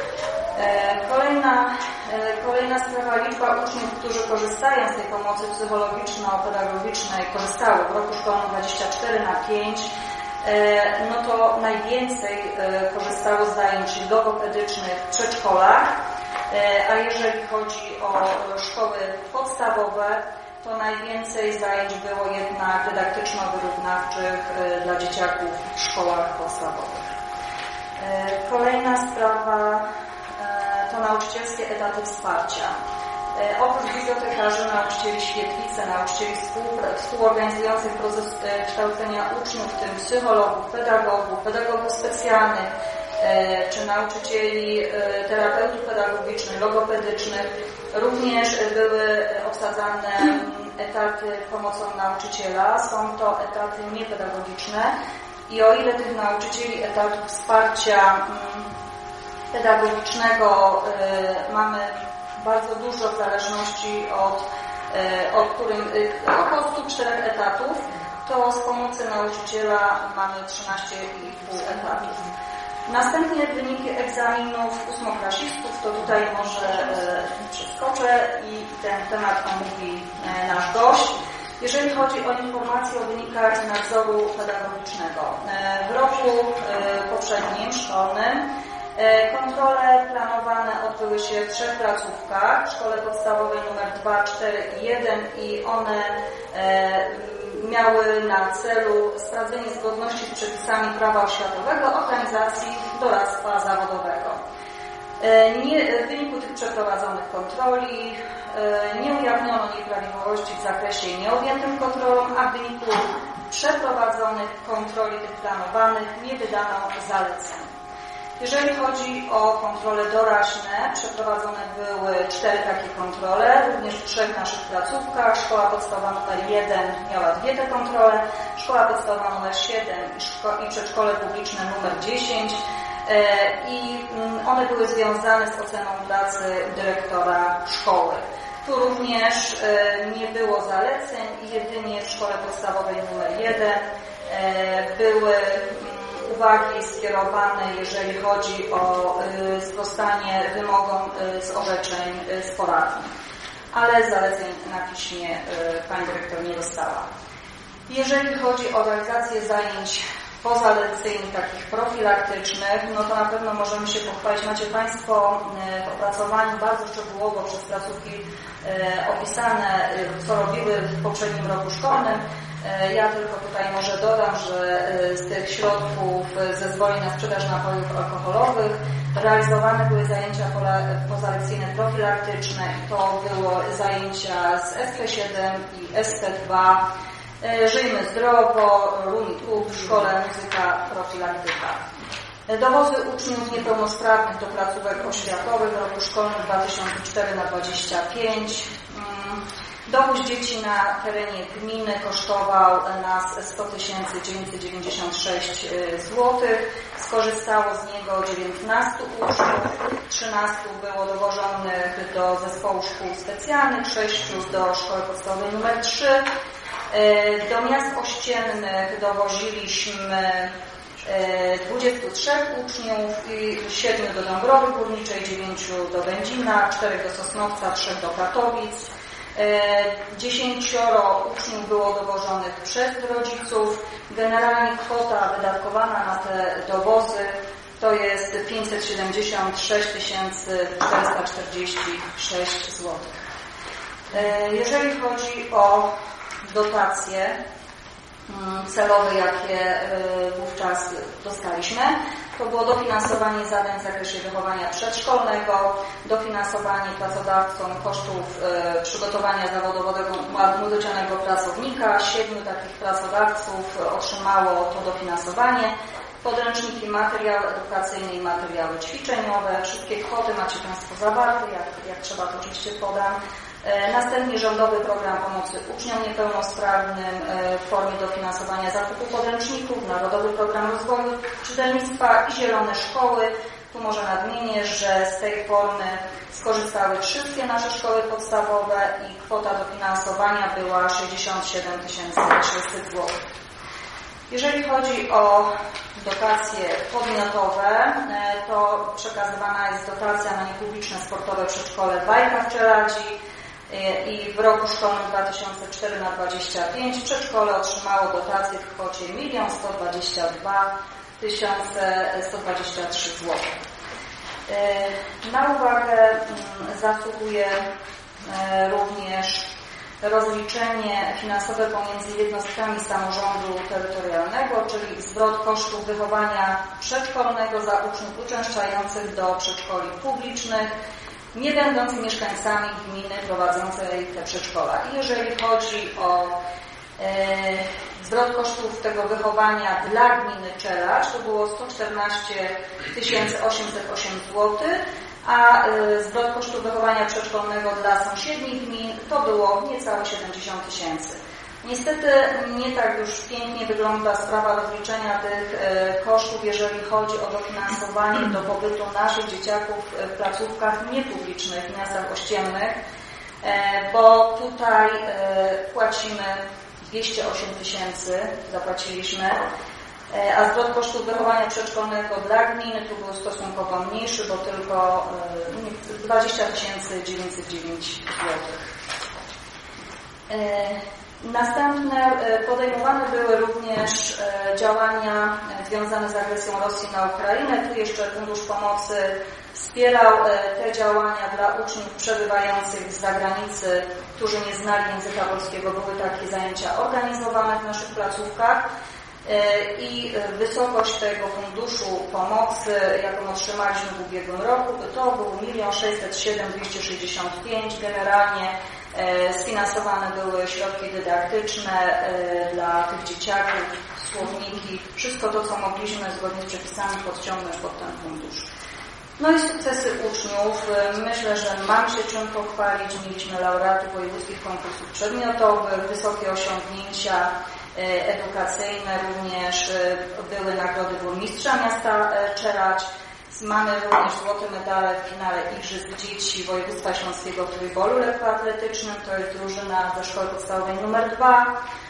Speaker 5: Kolejna sprawa, liczba uczniów, którzy korzystają z tej pomocy psychologiczno-pedagogicznej, korzystało w roku szkolnym 24/5. No to najwięcej korzystało z zajęć logopedycznych w przedszkolach, a jeżeli chodzi o szkoły podstawowe, to najwięcej zajęć było jednak dydaktyczno-wyrównawczych dla dzieciaków w szkołach podstawowych. Kolejna sprawa to nauczycielskie etaty wsparcia. Oprócz bibliotekarzy, nauczycieli świetlicy, nauczycieli współorganizujących proces kształcenia uczniów, w tym psychologów, pedagogów specjalnych, czy nauczycieli, terapeutów pedagogicznych, logopedycznych, również były obsadzane etaty pomocą nauczyciela. Są to etaty niepedagogiczne i o ile tych nauczycieli etatów wsparcia pedagogicznego mamy bardzo dużo w zależności od około 104 etatów, to z pomocy nauczyciela mamy 13,5 etatów. Następnie wyniki egzaminów ósmoklasistów, to tutaj może przeskoczę i ten temat omówi nasz gość. Jeżeli chodzi o informacje o wynikach nadzoru pedagogicznego, w roku poprzednim, szkolnym, kontrole planowane odbyły się w 3 placówkach, w szkole podstawowej nr 2, 4 i 1 i one miały na celu sprawdzenie zgodności z przepisami prawa oświatowego organizacji doradztwa zawodowego. W wyniku tych przeprowadzonych kontroli nie ujawniono nieprawidłowości w zakresie nieobjętym kontrolą, a w wyniku przeprowadzonych kontroli tych planowanych nie wydano zaleceń. Jeżeli chodzi o kontrole doraźne, przeprowadzone były 4 takie kontrole, również w 3 naszych placówkach. Szkoła podstawowa nr 1 miała 2 te kontrole, szkoła podstawowa nr 7 i przedszkole publiczne nr 10 i one były związane z oceną pracy dyrektora szkoły. Tu również nie było zaleceń i jedynie w szkole podstawowej nr 1 były uwagi skierowane, jeżeli chodzi o sprostanie wymogom z orzeczeń z poradni. Ale zaleceń na piśmie pani dyrektor nie dostała. Jeżeli chodzi o realizację zajęć pozalekcyjnych, takich profilaktycznych, no to na pewno możemy się pochwalić. Macie Państwo w opracowaniu bardzo szczegółowo przez placówki opisane, co robiły w poprzednim roku szkolnym. Ja tylko tutaj może dodam, że z tych środków zezwoleń na sprzedaż napojów alkoholowych realizowane były zajęcia pozalekcyjne profilaktyczne i to były zajęcia z SP7 i SP2. Żyjmy zdrowo, Runit w szkole muzyka profilaktyka. Dowozy uczniów niepełnosprawnych do placówek oświatowych w roku szkolnym 2004/25. Dowóz dzieci na terenie gminy kosztował nas 100 996 zł. Skorzystało z niego 19 uczniów, 13 było dowożonych do zespołu szkół specjalnych, 6 do szkoły podstawowej nr 3. Do miast ościennych dowoziliśmy 23 uczniów i 7 do Dąbrowy Górniczej, 9 do Będzina, 4 do Sosnowca, 3 do Katowic. 10 uczniów było dowożonych przez rodziców. Generalnie kwota wydatkowana na te dowozy to jest 576 446 zł. Jeżeli chodzi o dotacje celowe, jakie wówczas dostaliśmy, To było dofinansowanie zadań w zakresie wychowania przedszkolnego, dofinansowanie pracodawcom kosztów przygotowania zawodowego młodocianego pracownika. 7 takich pracodawców otrzymało to dofinansowanie. Podręczniki, materiały edukacyjne i materiały ćwiczeniowe. Wszystkie kwoty macie Państwo zawarte, jak trzeba to oczywiście podam. Następnie rządowy program pomocy uczniom niepełnosprawnym w formie dofinansowania zakupu podręczników, Narodowy Program Rozwoju Czytelnictwa i Zielone Szkoły. Tu może nadmienię, że z tej formy skorzystały wszystkie nasze szkoły podstawowe i kwota dofinansowania była 67 600 zł. Jeżeli chodzi o dotacje podmiotowe, to przekazywana jest dotacja na niepubliczne sportowe przedszkole Bajka w Czeladzi i w roku szkolnym 2004-25 przedszkole otrzymało dotację w kwocie 1 122 123 zł. Na uwagę zasługuje również rozliczenie finansowe pomiędzy jednostkami samorządu terytorialnego, czyli zwrot kosztów wychowania przedszkolnego za uczniów uczęszczających do przedszkoli publicznych, nie będących mieszkańcami gminy prowadzącej te przedszkola. I jeżeli chodzi o zwrot kosztów tego wychowania dla gminy Czeladź, to było 114 808 zł, a zwrot kosztów wychowania przedszkolnego dla sąsiednich gmin to było niecałe 70 000. Niestety nie tak już pięknie wygląda sprawa rozliczenia tych kosztów, jeżeli chodzi o dofinansowanie do pobytu naszych dzieciaków w placówkach niepublicznych w miastach ościennych, bo tutaj płacimy 208 000, zapłaciliśmy, a zwrot kosztów wychowania przedszkolnego dla gminy tu był stosunkowo mniejszy, bo tylko 20 909 zł. Następne podejmowane były również działania związane z agresją Rosji na Ukrainę. Tu jeszcze Fundusz Pomocy wspierał te działania dla uczniów przebywających z zagranicy, którzy nie znali języka polskiego. Były takie zajęcia organizowane w naszych placówkach i wysokość tego Funduszu Pomocy, jaką otrzymaliśmy w ubiegłym roku, to był 1 607 265. Generalnie sfinansowane były środki dydaktyczne dla tych dzieciaków, słowniki, wszystko to, co mogliśmy zgodnie z przepisami podciągnąć pod ten fundusz. No i sukcesy uczniów. Myślę, że mamy się czym pochwalić. Mieliśmy laureatów wojewódzkich konkursów przedmiotowych, wysokie osiągnięcia edukacyjne, również były nagrody burmistrza miasta Czeladź. Mamy również złote medale w finale Igrzysk Dzieci Województwa Śląskiego w trójbolu lekkoatletycznym. To jest drużyna ze szkoły podstawowej nr 2.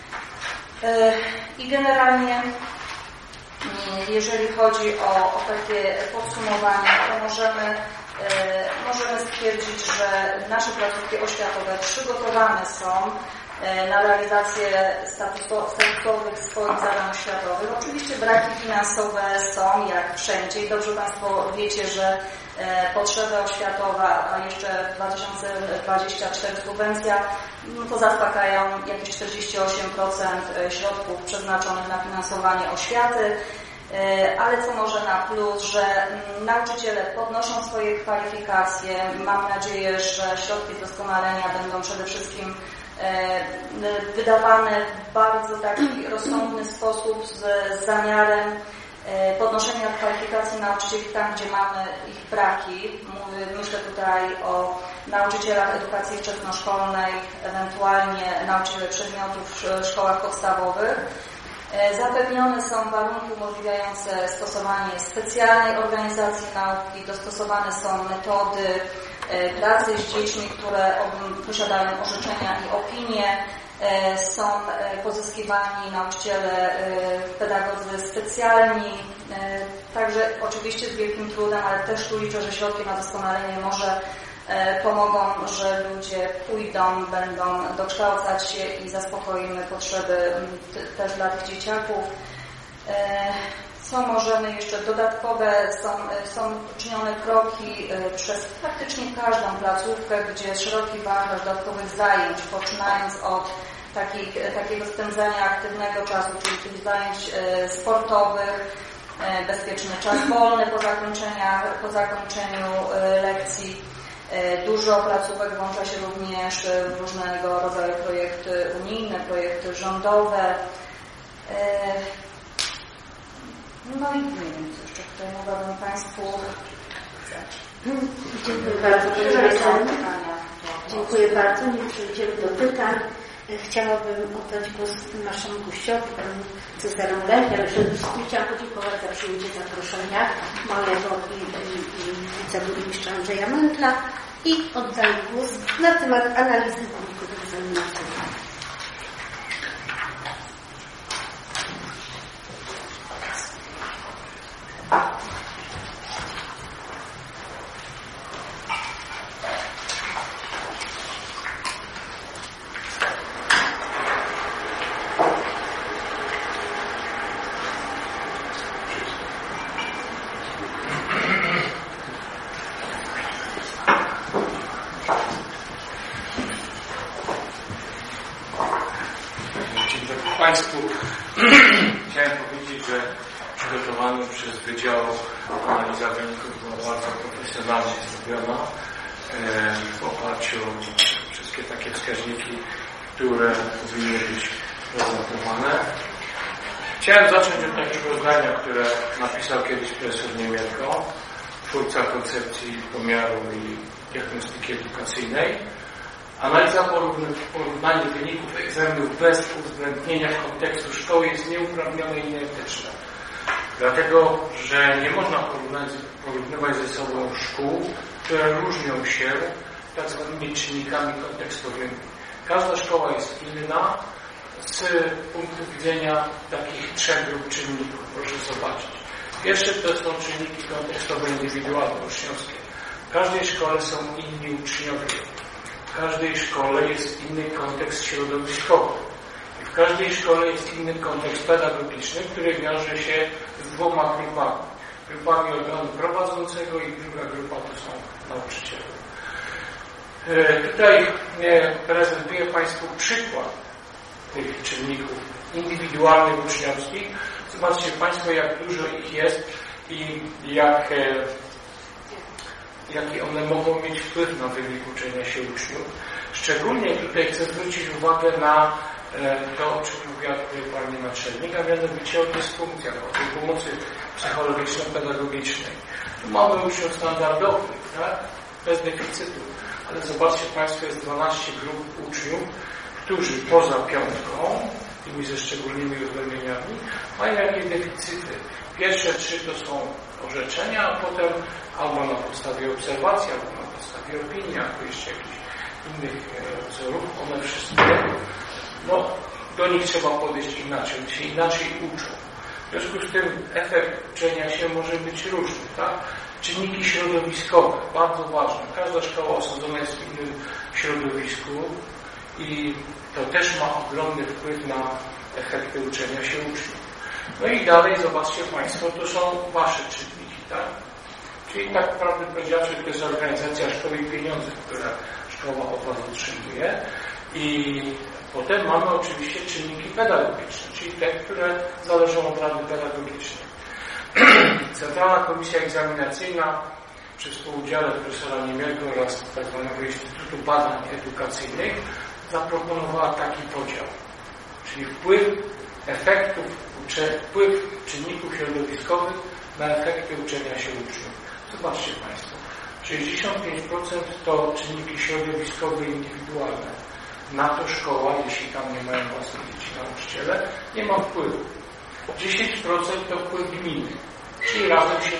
Speaker 5: I generalnie, jeżeli chodzi o takie podsumowanie, to możemy stwierdzić, że nasze placówki oświatowe przygotowane są na realizację statusowych swoich zadań oświatowych. Oczywiście braki finansowe są jak wszędzie i dobrze Państwo wiecie, że potrzeba oświatowa, a jeszcze 2024 subwencja, no to zaspokajają jakieś 48% środków przeznaczonych na finansowanie oświaty. Ale co może na plus, że nauczyciele podnoszą swoje kwalifikacje. Mam nadzieję, że środki doskonalenia będą przede wszystkim wydawane w bardzo taki rozsądny sposób z zamiarem podnoszenia kwalifikacji nauczycieli tam, gdzie mamy ich braki. Myślę tutaj o nauczycielach edukacji wczesnoszkolnej, ewentualnie nauczyciele przedmiotów w szkołach podstawowych. Zapewnione są warunki umożliwiające stosowanie specjalnej organizacji nauki, dostosowane są metody pracy z dziećmi, które posiadają orzeczenia i opinie. Są pozyskiwani nauczyciele, pedagodzy specjalni, także oczywiście z wielkim trudem, ale też tu liczę, że środki na doskonalenie może pomogą, że ludzie pójdą, będą dokształcać się i zaspokoimy potrzeby też dla tych dzieciaków. Co możemy jeszcze dodatkowe, są czynione kroki przez praktycznie każdą placówkę, gdzie szeroki wachlarz dodatkowych zajęć, poczynając od takiego spędzania aktywnego czasu, czyli tych zajęć sportowych, bezpieczny czas wolny po zakończeniu lekcji. Dużo placówek włącza się również w różnego rodzaju projekty unijne, projekty rządowe. No i nie wiem, co jeszcze tutaj mogłabym Państwu...
Speaker 1: Dziękuję bardzo. Dziękuję bardzo. Nie przejdziemy do pytań. Chciałabym oddać głos naszemu gościowi, panu Cezaremu Lępie, ale przede wszystkim chciałam podziękować za przyjęcie zaproszenia mojego i wiceburmistrza Andrzeja Mętla i oddaję głos na temat analizy wyników egzaminacyjnych.
Speaker 6: Państwu chciałem powiedzieć, że przygotowany przez Wydział analiza wyników była bardzo profesjonalnie zrobiona w oparciu o wszystkie takie wskaźniki, które powinny być prezentowane. Chciałem zacząć od takiego zdania, które napisał kiedyś profesor Niemielko, twórca koncepcji pomiaru i diagnostyki edukacyjnej. Analiza porównania wyników egzaminów bez uwzględnienia kontekstu szkoły jest nieuprawniona i nieetyczna. Dlatego, że nie można porównywać ze sobą szkół, które różnią się tak zwanymi czynnikami kontekstowymi. Każda szkoła jest inna z punktu widzenia takich 3 grup czynników. Proszę zobaczyć. Pierwsze to są czynniki kontekstowe indywidualne, uczniowskie. W każdej szkole są inni uczniowie. W każdej szkole jest inny kontekst środowiskowy. I w każdej szkole jest inny kontekst pedagogiczny, który wiąże się z 2 grupami. Grupami organu prowadzącego i druga grupa to są nauczyciele. Tutaj prezentuję Państwu przykład tych czynników indywidualnych, uczniowskich. Zobaczcie Państwo, jak dużo ich jest i jaki one mogą mieć wpływ na wynik uczenia się uczniów. Szczególnie tutaj chcę zwrócić uwagę na to, o czym mówiła tutaj Pani Naczelnik, a mianowicie o dysfunkcjach, o tej pomocy psychologiczno-pedagogicznej. Tu mamy uczniów standardowych, tak? Bez deficytu, ale zobaczcie Państwo, jest 12 grup uczniów, którzy poza 5, tymi ze szczególnymi uzdolnieniami, mają jakieś deficyty. Pierwsze 3 to są orzeczenia, a potem albo na podstawie obserwacji, albo na podstawie opinii, albo jeszcze jakichś innych wzorów. One wszystkie, do nich trzeba podejść inaczej, one się inaczej uczą. W związku z tym efekt uczenia się może być różny, tak? Czynniki środowiskowe, bardzo ważne. Każda szkoła osadzona jest w innym środowisku i to też ma ogromny wpływ na efekty uczenia się uczniów. No i dalej, zobaczcie Państwo, to są Wasze czynniki, tak? Czyli tak naprawdę powiedziawszy, to jest organizacja szkoły i pieniądze, które szkoła od Was otrzymuje. I potem mamy oczywiście czynniki pedagogiczne, czyli te, które zależą od Rady Pedagogicznej. Centralna Komisja Egzaminacyjna przy współudziale profesora Niemielko oraz tzw. Instytutu Badań Edukacyjnych zaproponowała taki podział, czyli wpływ czynników środowiskowych na efekty uczenia się uczniów. Zobaczcie Państwo, 65% to czynniki środowiskowe i indywidualne. Na to szkoła, jeśli tam nie mają własnych dzieci nauczyciele, nie ma wpływu. 10% to wpływ gminy, czyli razem 75%.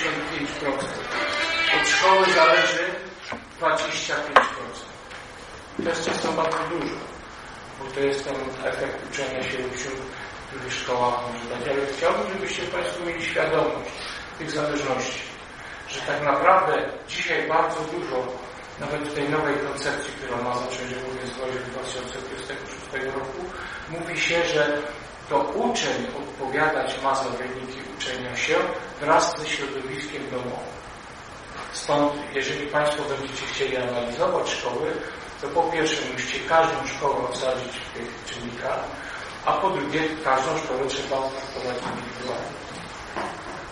Speaker 6: Od szkoły zależy 25%. To jest często bardzo dużo, bo to jest ten efekt uczenia się uczniów, który szkoła może dać. Ale chciałbym, żebyście Państwo mieli świadomość tych zależności, że tak naprawdę dzisiaj bardzo dużo, nawet w tej nowej koncepcji, która ma zacząć obowiązywać w 2026 roku, mówi się, że to uczeń odpowiadać ma za wyniki uczenia się wraz ze środowiskiem domowym. Stąd, jeżeli Państwo będziecie chcieli analizować szkoły, to po pierwsze musicie każdą szkołę obsadzić w tych czynnikach, a po drugie każdą szkołę trzeba traktować indywidualnie.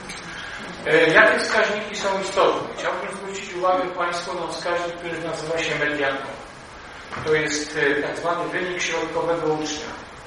Speaker 6: Jakie wskaźniki są istotne? Chciałbym zwrócić uwagę Państwu na wskaźnik, który nazywa się medianą. To jest tak zwany wynik środkowego ucznia.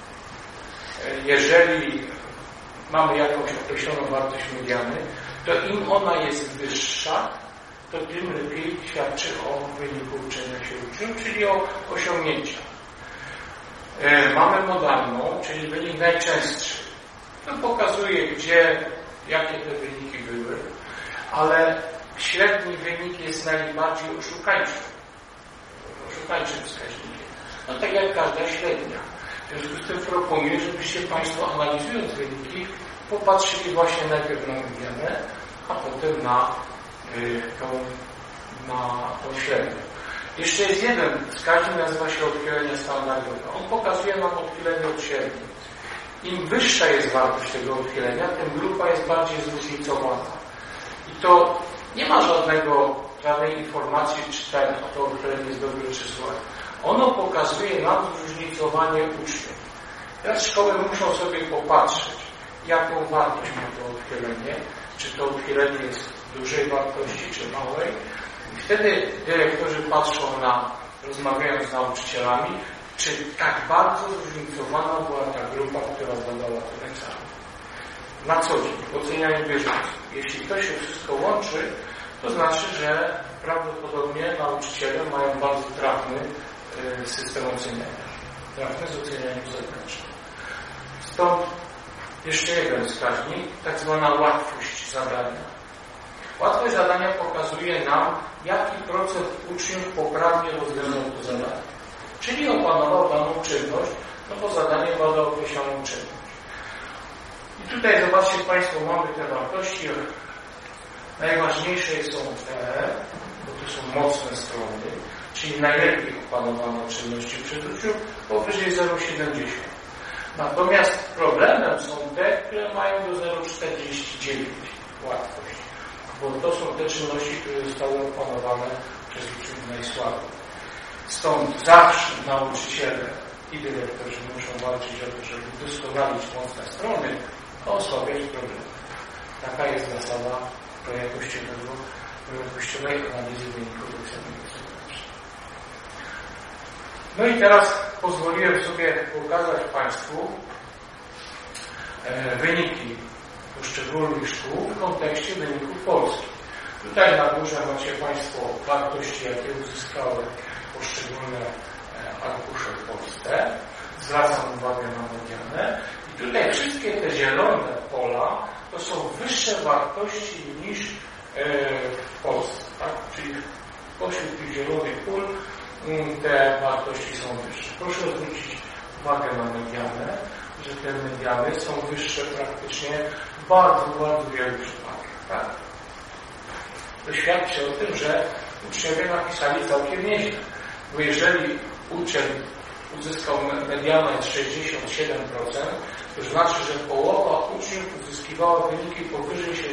Speaker 6: Jeżeli mamy jakąś określoną wartość mediany, to im ona jest wyższa, to tym lepiej świadczy o wyniku uczenia się uczniów, czyli o osiągnięciach. Mamy modalną, czyli wynik najczęstszy. To pokazuje, jakie te wyniki były, ale średni wynik jest najbardziej oszukańczym wskaźnikiem. No tak jak każda średnia. W związku z tym proponuję, żebyście Państwo, analizując wyniki, popatrzyli właśnie najpierw na medianę, a potem na tą średnią. Jeszcze jest jeden wskaźnik, nazywa się odchylenie standardowe. On pokazuje nam odchylenie od średniej. Im wyższa jest wartość tego odchylenia, tym grupa jest bardziej zróżnicowana. I to nie ma żadnej informacji, czy to odchylenie jest dobre, czy złe. Ono pokazuje nam zróżnicowanie uczniów. Teraz szkoły muszą sobie popatrzeć, jaką wartość ma to odchylenie, czy to odchylenie jest dużej wartości, czy małej. I wtedy dyrektorzy patrzą rozmawiają z nauczycielami, czy tak bardzo zróżnicowana była ta grupa, która zadała ten egzamin. Na co dzień, w ocenianiu bieżącym. Jeśli to się wszystko łączy, to znaczy, że prawdopodobnie nauczyciele mają bardzo trafny system oceniania. Trafny z ocenianiem zewnętrznym. Stąd jeszcze jeden wskaźnik, tak zwana łatwość zadania. Łatwość zadania pokazuje nam, jaki procent uczniów poprawnie rozwiązał to zadanie. Czyli opanował daną czynność, no bo zadanie bada określoną czynność. I tutaj zobaczcie Państwo, mamy te wartości. Najważniejsze są te, bo to są mocne strony, czyli najlepiej opanowane czynności przez uczniów powyżej 0,70. Natomiast problemem są te, które mają do 0,49 łatwość, bo to są te czynności, które zostały opanowane przez uczniów najsłabiej. Stąd zawsze nauczyciele i dyrektorzy muszą walczyć o to, żeby doskonalić mocne strony, a osłabiać problemy. Taka jest zasada jakościowej analizy wyników egzaminu zewnętrznego. No i teraz pozwoliłem sobie pokazać Państwu wyniki poszczególnych szkół w kontekście wyników polskich. Tutaj na górze macie Państwo wartości, jakie uzyskały poszczególne arkusze w Polsce. Zwracam uwagę na medianę. I tutaj wszystkie te zielone pola to są wyższe wartości niż w Polsce. Tak? Czyli pośród tych zielonych pól te wartości są wyższe. Proszę zwrócić uwagę na medianę, że te mediany są wyższe praktycznie w bardzo, bardzo wielu przypadkach. Tak? To świadczy o tym, że uczniowie napisali całkiem nieźle. Bo jeżeli uczeń uzyskał medianę 67%, to znaczy, że połowa uczniów uzyskiwała wyniki powyżej 77%.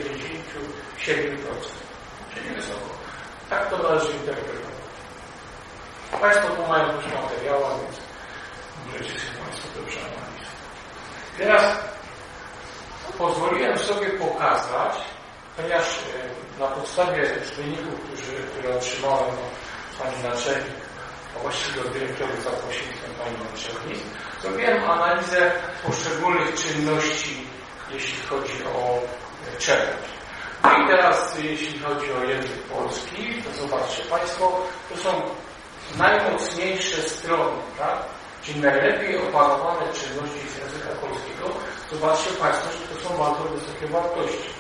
Speaker 6: Czyli wysoko. Tak to należy interpretować. Państwo tu mają już materiała, więc możecie sobie Państwo dobrze analizować. Teraz pozwoliłem sobie pokazać, ponieważ na podstawie wyników, które otrzymałem od pani naczelnik, a właściwie od dyrektorów za pośrednictwem pani naczelnik, zrobiłem analizę poszczególnych czynności, jeśli chodzi o challenge. No i teraz, jeśli chodzi o język polski, to zobaczcie Państwo, to są najmocniejsze strony, tak? Czyli najlepiej opanowane czynności z języka polskiego. Zobaczcie Państwo, że to są bardzo wysokie wartości.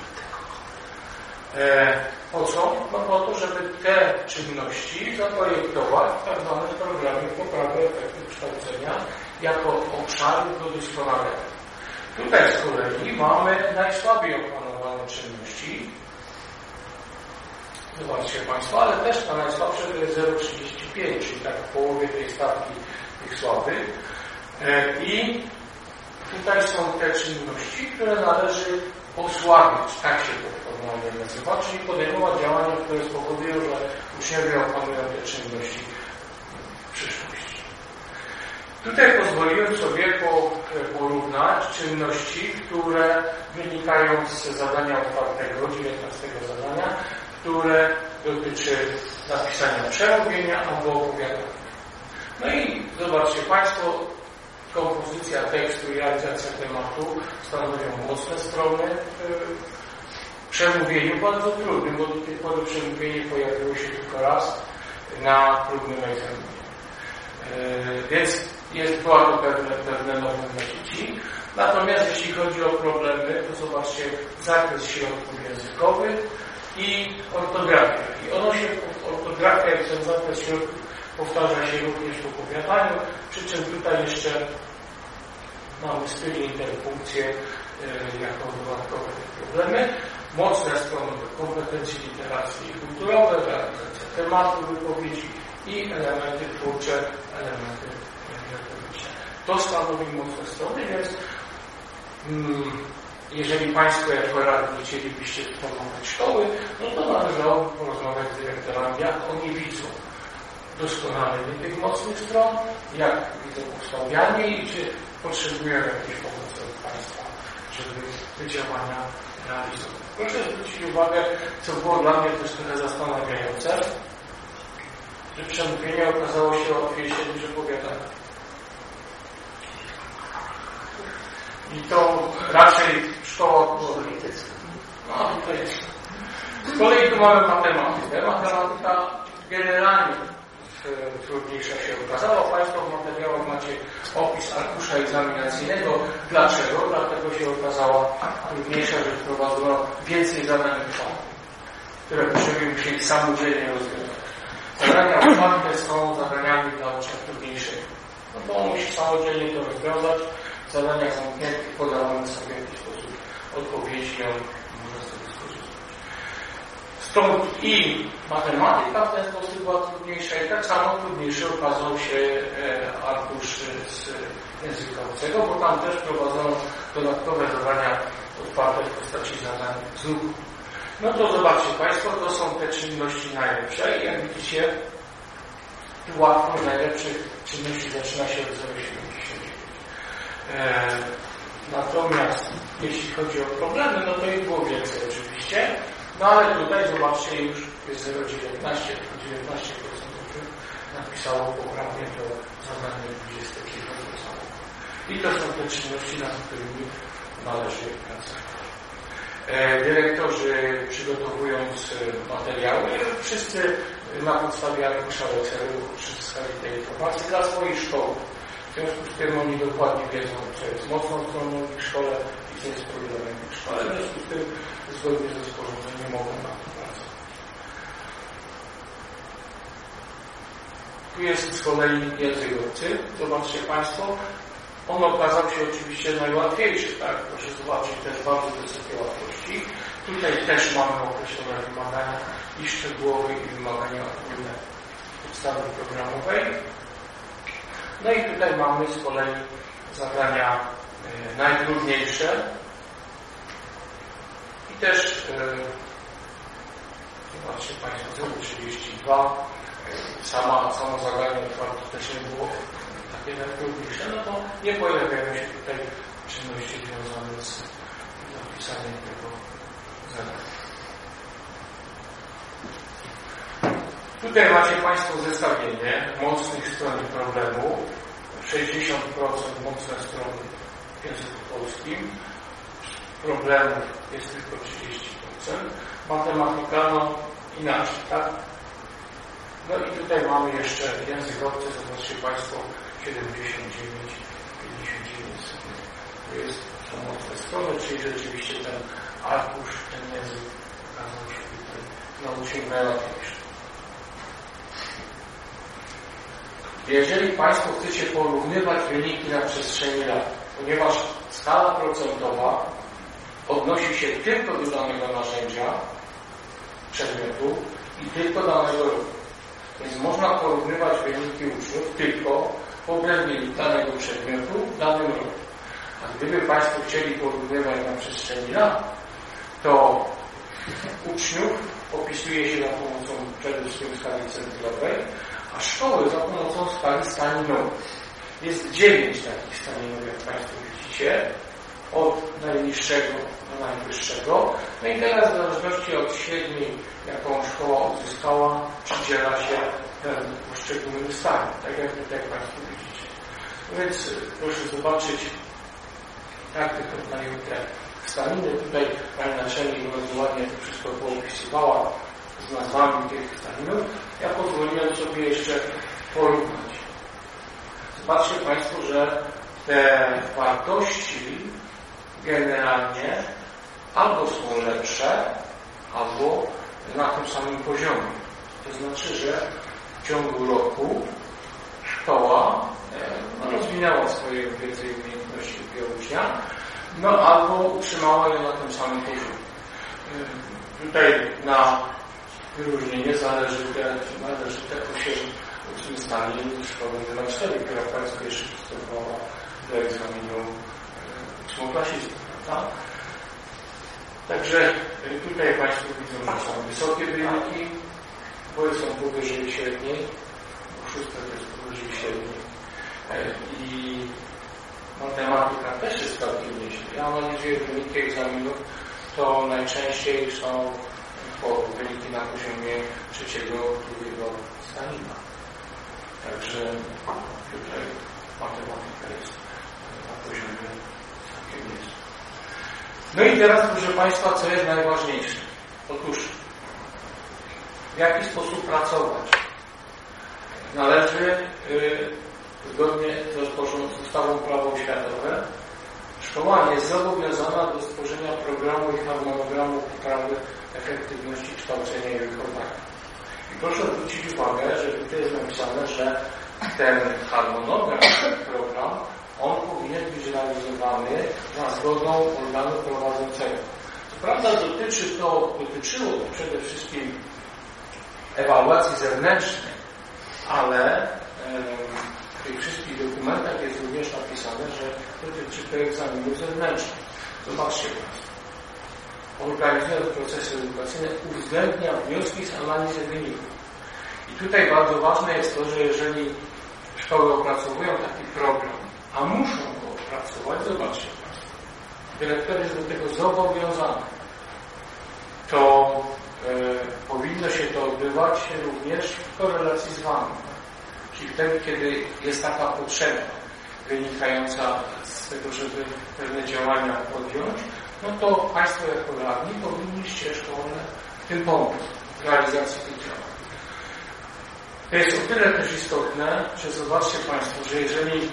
Speaker 6: Po co? No po to, żeby te czynności zaprojektować w tak zwanym programie poprawy efektu kształcenia jako obszary do doskonalenia. Tutaj z kolei mamy najsłabiej opanowane czynności. Zobaczcie Państwo, ale też ta najsłabsza to jest 0,35, czyli tak w połowie tej stawki tych słabych. I tutaj są te czynności, które należy osłabić, tak się to formalnie nazywa, czyli podejmować działania, które spowodują, że uczniowie opanują te czynności w przyszłości. Tutaj pozwoliłem sobie porównać czynności, które wynikają z zadania otwartego, 19 zadania, które dotyczy napisania przemówienia albo opowiadania. No i zobaczcie Państwo, kompozycja tekstu i realizacja tematu stanowią mocne strony w przemówieniu, bardzo trudnym, bo do tej pory przemówienie pojawiło się tylko raz na próbnym egzaminie. Więc była to pewne nowe dla dzieci. Natomiast jeśli chodzi o problemy, to zobaczcie zakres środków językowych i ortografia. I ortografia jak ten zakres środków powtarza się również w opowiadaniu, przy czym tutaj jeszcze mamy styl i interpunkcję jako dodatkowe problemy. Mocne strony kompetencji literackie i kulturowe, realizacja tematu wypowiedzi i elementy twórcze, elementy merytoryczne. To stanowi mocne strony, więc jeżeli Państwo jako radni chcielibyście promować szkoły, no to należałoby porozmawiać z dyrektorami, jak oni widzą doskonalenie tych mocnych stron, jak widzą ustawianie i czy potrzebują jakiejś pomocy od Państwa, żeby te działania realizować. Proszę zwrócić uwagę, co było dla mnie też trochę zastanawiające, że przemówienie okazało się łatwiejsze niż opowiadanie. I to raczej szkoła polityczna. No tutaj jest. Z kolei tu mamy matematykę. Matematyka generalnie trudniejsza się okazała. Państwo w materiałach macie opis arkusza egzaminacyjnego. Dlaczego? Dlatego się okazała trudniejsza, że wprowadzono więcej zadań które będziemy musieli samodzielnie rozwiązać. Zadania otwarte są zadaniami dla ucznia trudniejszych. No bo on musi samodzielnie to rozwiązać. W zadaniach zamkniętych podawamy sobie w jakiś sposób odpowiedzi i on może sobie skorzystać. Stąd i matematyka w ten sposób była trudniejsza i tak samo trudniejszy okazał się arkusz z języka obcego, bo tam też prowadzono dodatkowe zadania otwarte w postaci zadań z ruchu. No to zobaczcie Państwo, to są te czynności najlepsze i jak widzicie, łatwo najlepszych czynności zaczyna się od 0,79. Natomiast jeśli chodzi o problemy, no to ich było więcej oczywiście, no ale tutaj zobaczcie już jest 0,19, 19% napisało poprawnie to zadanie 20 kilka. I to są te czynności, nad którymi należy pracować. Dyrektorzy przygotowując materiały, wszyscy na podstawie arkusza Excelu przedstawili te informacje dla swoich szkoły. W związku z tym oni dokładnie wiedzą, co jest mocną stroną w ich szkole i co jest problemem w ich szkole. W związku z tym zgodnie ze rozporządzeniem mogą na to pracować. Tu jest z kolei język obcy. Zobaczcie Państwo, on okazał się oczywiście najłatwiejszy, tak? Proszę zobaczyć też bardzo wysokie łatwości. Tutaj też mamy określone wymagania i szczegółowe i wymagania ogólne podstawy programowej. No i tutaj mamy z kolei zadania najtrudniejsze i też zobaczcie Państwo, 32 samo zadanie otwarte też nie było takie najtrudniejsze, no to nie pojawiają się tutaj czynności związane z napisaniem tego zadania. Tutaj macie Państwo zestawienie mocnych stron problemu. 60% mocne strony w języku polskim. Problemów jest tylko 30%. Matematyka, no inaczej, tak? No i tutaj mamy jeszcze język obcy, zobaczcie Państwo, 79, 59. To są mocne strony, czyli rzeczywiście ten arkusz, ten język okazał się tutaj nauczyć najłatwiejszy. Jeżeli Państwo chcecie porównywać wyniki na przestrzeni lat, ponieważ skala procentowa odnosi się tylko do danego narzędzia, przedmiotu i tylko danego roku. Więc można porównywać wyniki uczniów tylko po obrębie danego przedmiotu w danym roku. A gdyby Państwo chcieli porównywać na przestrzeni lat, to uczniów opisuje się za pomocą przede wszystkim skali centylowej, a szkoły za pomocą skali Stalinowej. Jest 9 takich Stalinowych, jak Państwo widzicie. od najniższego do najwyższego. No i teraz w zależności od średniej, jaką szkoła uzyskała, przydziela się w poszczególnym stanie, tak jak tutaj Państwo widzicie. Więc proszę zobaczyć, jak wyglądają te staniny. Tutaj Pani Naczelnik bardzo ładnie to wszystko poopisywała z nazwami tych staninów. Ja pozwoliłem sobie jeszcze porównać. Zobaczcie Państwo, że te wartości generalnie albo są lepsze, albo na tym samym poziomie. To znaczy, że w ciągu roku szkoła rozwinęła swoje wiedzę i umiejętności ucznia, albo utrzymała je na tym samym poziomie. Tutaj na wyróżnienie należy te 8 stanie szkoły numer 4, która w Państwu jeszcze przystępowała do egzaminu ósmoklasistów, prawda? Także tutaj Państwo widzą, że są wysokie wyniki, bo są powyżej średniej, bo 6 to jest powyżej średniej. I matematyka też jest całkiem nieźle. Ja analizuję wyniki egzaminów, to najczęściej są wyniki na poziomie 3., 2. stanina. Także tutaj matematyka jest na poziomie całkiem niezłym. No i teraz, proszę Państwa, co jest najważniejsze? Otóż w jaki sposób pracować? Należy zgodnie z ustawą Prawo oświatowe szkoła jest zobowiązana do stworzenia programu i harmonogramu poprawy efektywności kształcenia i wychowania. I proszę zwrócić uwagę, że tutaj jest napisane, że ten harmonogram, program, on powinien być realizowany za zgodą organu prowadzącego. Co prawda dotyczyło to przede wszystkim ewaluacji zewnętrznej, ale w tych wszystkich dokumentach jest również napisane, że dotyczy to egzaminów zewnętrznych. Zobaczcie Państwo. Organizując procesy edukacyjne uwzględnia wnioski z analizy wyników. I tutaj bardzo ważne jest to, że jeżeli szkoły opracowują taki program, a muszą go opracować, zobaczcie Państwo, dyrektor jest do tego zobowiązany. To powinno się to odbywać również w korelacji z Wami. Czyli wtedy, kiedy jest taka potrzeba wynikająca z tego, żeby pewne działania podjąć, no to Państwo jako radni powinniście szkole w tym pomóc, w realizacji tych działań. To jest o tyle też istotne, że zobaczcie Państwo, że jeżeli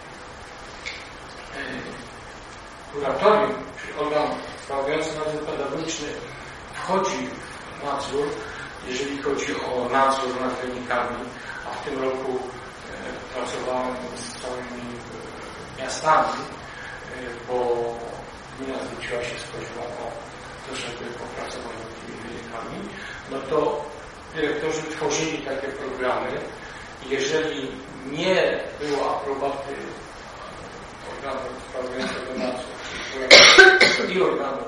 Speaker 6: kuratorium, czyli organ sprawujący nadzór pedagogiczny wchodzi w nadzór, jeżeli chodzi o nadzór nad wynikami, a w tym roku pracowałem z całymi miastami, bo gmina zwróciła się z prośbą o to, żeby popracować nad tymi wynikami, no to dyrektorzy tworzyli takie programy. Jeżeli nie było aprobaty organu sprawującego nadzór i organu,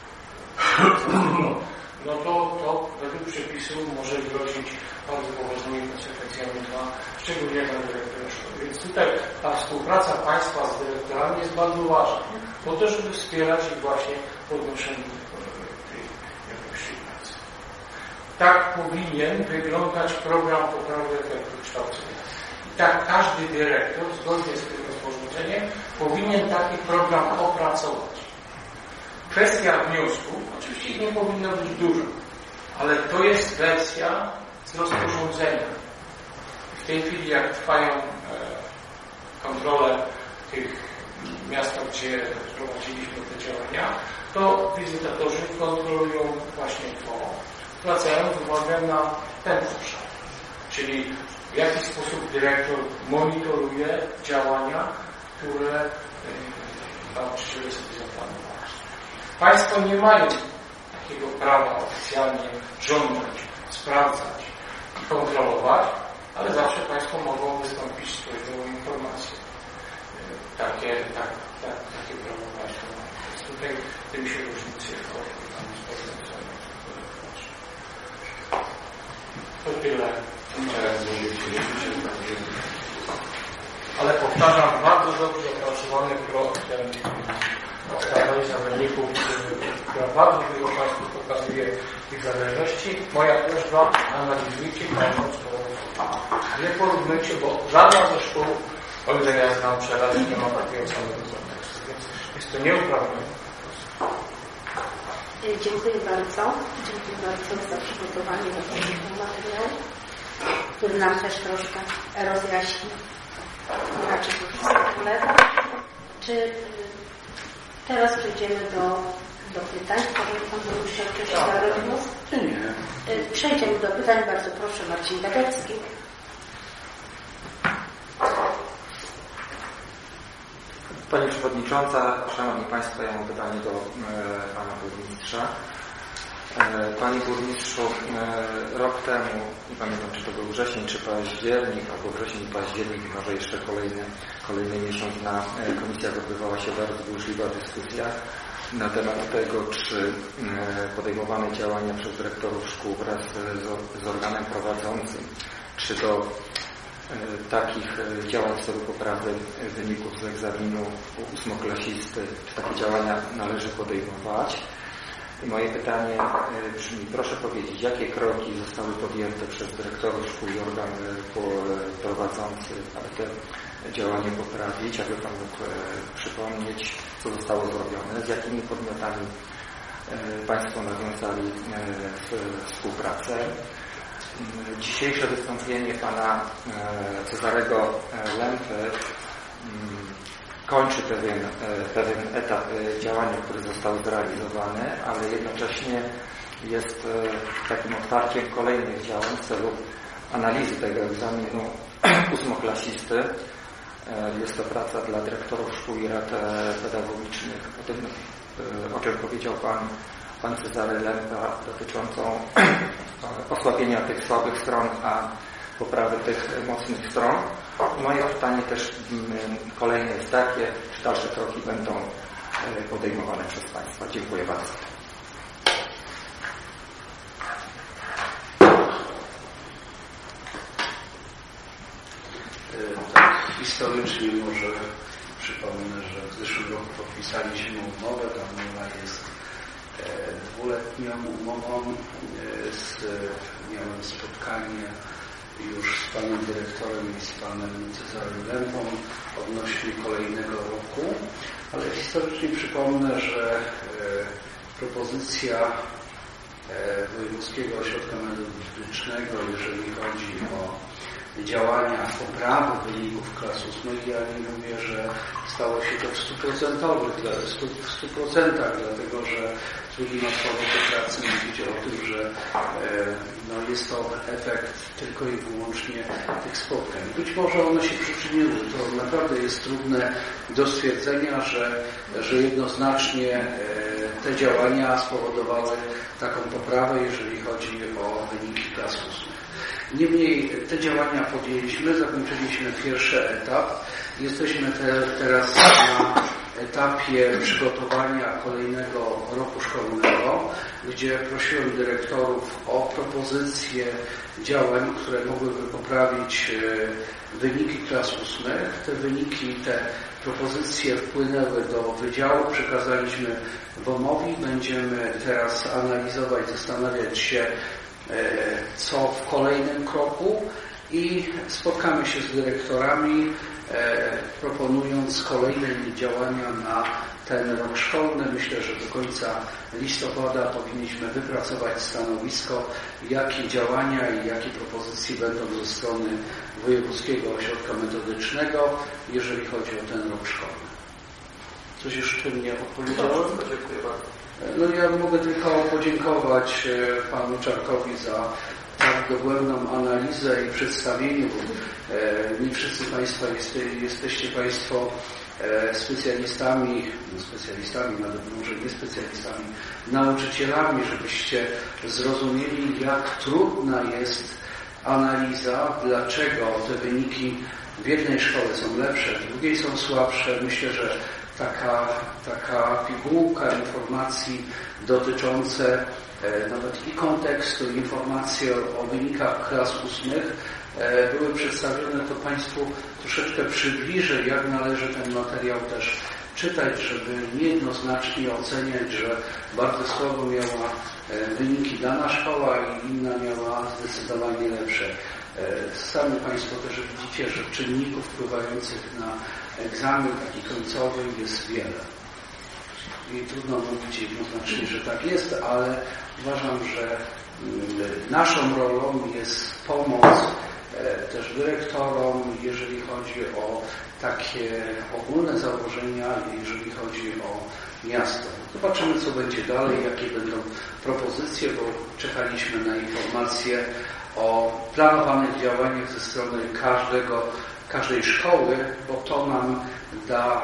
Speaker 6: no to według przepisu może grozić bardzo poważnymi konsekwencjami szczególnie dla dyrektora szkoły. Więc tutaj ta współpraca Państwa z dyrektorami jest bardzo ważna, po to, żeby wspierać ich właśnie w podnoszeniu tej jakości pracy. Tak powinien wyglądać program poprawy efektu kształcenia. I tak każdy dyrektor, zgodnie z tym rozporządzeniem, powinien taki program opracować. Kwestia wniosków, oczywiście ich nie powinno być dużo, ale to jest wersja z rozporządzenia. W tej chwili, jak trwają kontrole w tych miastach, gdzie prowadziliśmy te działania, to wizytatorzy kontrolują właśnie to, zwracając uwagę na ten obszar. Czyli w jaki sposób dyrektor monitoruje działania, które nauczyciele sobie zaplanowali. Państwo nie mają takiego prawa oficjalnie żądać, sprawdzać i kontrolować, ale zawsze Państwo mogą wystąpić z prośbą o informację. Takie prawo Państwo mają. Więc tutaj tym się różnicy to tyle. Ale powtarzam, bardzo dobrze opracowany projekt Ta analiza wyników, która bardzo wielu Państwu pokazuje ich zależności. Moja prośba, analizujcie Państwo. Nie porównujcie, bo żadna ze szkół, o ile ja znam przerazy, nie ma takiego samego kontekstu, więc jest to nieuprawnione.
Speaker 1: Dziękuję bardzo. Dziękuję bardzo za przygotowanie do tego materiału, który nam też troszkę rozjaśni. Raczej to wszystko polega. Czy teraz przejdziemy do pytań? Może Pan Burmistrz wcześniej zabrać głos?
Speaker 4: Nie.
Speaker 1: Przejdziemy do pytań. Bardzo proszę, Marcin Gadecki.
Speaker 7: Pani Przewodnicząca, Szanowni Państwo, ja mam pytanie do Pana Burmistrza. Panie Burmistrzu, rok temu, nie pamiętam czy to był wrzesień czy październik, albo wrzesień i październik, może jeszcze kolejny miesiąc na komisjach odbywała się bardzo burzliwa dyskusja na temat tego, czy podejmowane działania przez dyrektorów szkół wraz z organem prowadzącym, czy do takich działań w celu poprawy wyników z egzaminu ósmoklasisty, czy takie działania należy podejmować. I moje pytanie brzmi, proszę powiedzieć, jakie kroki zostały podjęte przez dyrektorów szkół i organ prowadzący, aby te działania poprawić, aby Pan mógł przypomnieć, co zostało zrobione, z jakimi podmiotami Państwo nawiązali współpracę. Dzisiejsze wystąpienie Pana Cezarego Lempy kończy pewien etap działania, które zostały zrealizowane, ale jednocześnie jest takim otwarciem kolejnych działań w celu analizy tego egzaminu ósmoklasisty. Jest to praca dla dyrektorów szkół i rad pedagogicznych. O tym, o czym powiedział Pan Cezary Lempa, dotyczącą osłabienia tych słabych stron, a poprawy tych mocnych stron. Moje pytanie też kolejne jest takie, czy dalsze kroki będą podejmowane przez Państwa. Dziękuję bardzo.
Speaker 4: Tak, historycznie może przypomnę, że w zeszłym roku podpisaliśmy umowę. Ta umowa jest dwuletnią umową. Miałem spotkanie już z panem dyrektorem i z panem Cezarym Lempą odnośnie kolejnego roku, ale historycznie przypomnę, że propozycja Wojewódzkiego Ośrodka Metodycznego, jeżeli chodzi o działania poprawy wyników klas 8, ja nie mówię, że stało się to w 100%, dlatego że trudno w pracy mówić o tym, że jest to efekt tylko i wyłącznie tych spotkań. Być może one się przyczyniły, to naprawdę jest trudne do stwierdzenia, że jednoznacznie te działania spowodowały taką poprawę, jeżeli chodzi o wyniki klas 8. Niemniej te działania podjęliśmy, zakończyliśmy pierwszy etap. Jesteśmy teraz na etapie przygotowania kolejnego roku szkolnego, gdzie prosiłem dyrektorów o propozycje działań, które mogłyby poprawić wyniki klas 8. Te wyniki, te propozycje wpłynęły do wydziału, przekazaliśmy WOM-owi. Będziemy teraz analizować, zastanawiać się, co w kolejnym kroku i spotkamy się z dyrektorami, proponując kolejne działania na ten rok szkolny. Myślę, że do końca listopada powinniśmy wypracować stanowisko, jakie działania i jakie propozycje będą ze strony Wojewódzkiego Ośrodka Metodycznego, jeżeli chodzi o ten rok szkolny. Coś jeszcze nie odpowiedziałem?
Speaker 7: Dziękuję bardzo.
Speaker 4: Ja mogę tylko podziękować panu Czarkowi za tak dogłębną analizę i przedstawienie, bo nie wszyscy Państwo jesteście Państwo specjalistami, nawet może nie specjalistami, nauczycielami, żebyście zrozumieli, jak trudna jest analiza, dlaczego te wyniki w jednej szkole są lepsze, w drugiej są słabsze. Myślę, że taka pigułka informacji dotyczące nawet i kontekstu, informacje o wynikach klas 8 były przedstawione, to Państwu troszeczkę przybliżę, jak należy ten materiał też czytać, żeby niejednoznacznie oceniać, że bardzo słabo miała wyniki dana szkoła i inna miała zdecydowanie lepsze. Sami Państwo też widzicie, że czynników wpływających na egzamin taki końcowy jest wiele. I trudno mówić jednoznacznie, że tak jest, ale uważam, że naszą rolą jest pomoc też dyrektorom, jeżeli chodzi o takie ogólne założenia, jeżeli chodzi o miasto. Zobaczymy, co będzie dalej, jakie będą propozycje, bo czekaliśmy na informacje o planowanych działaniach ze strony każdej szkoły, bo to nam da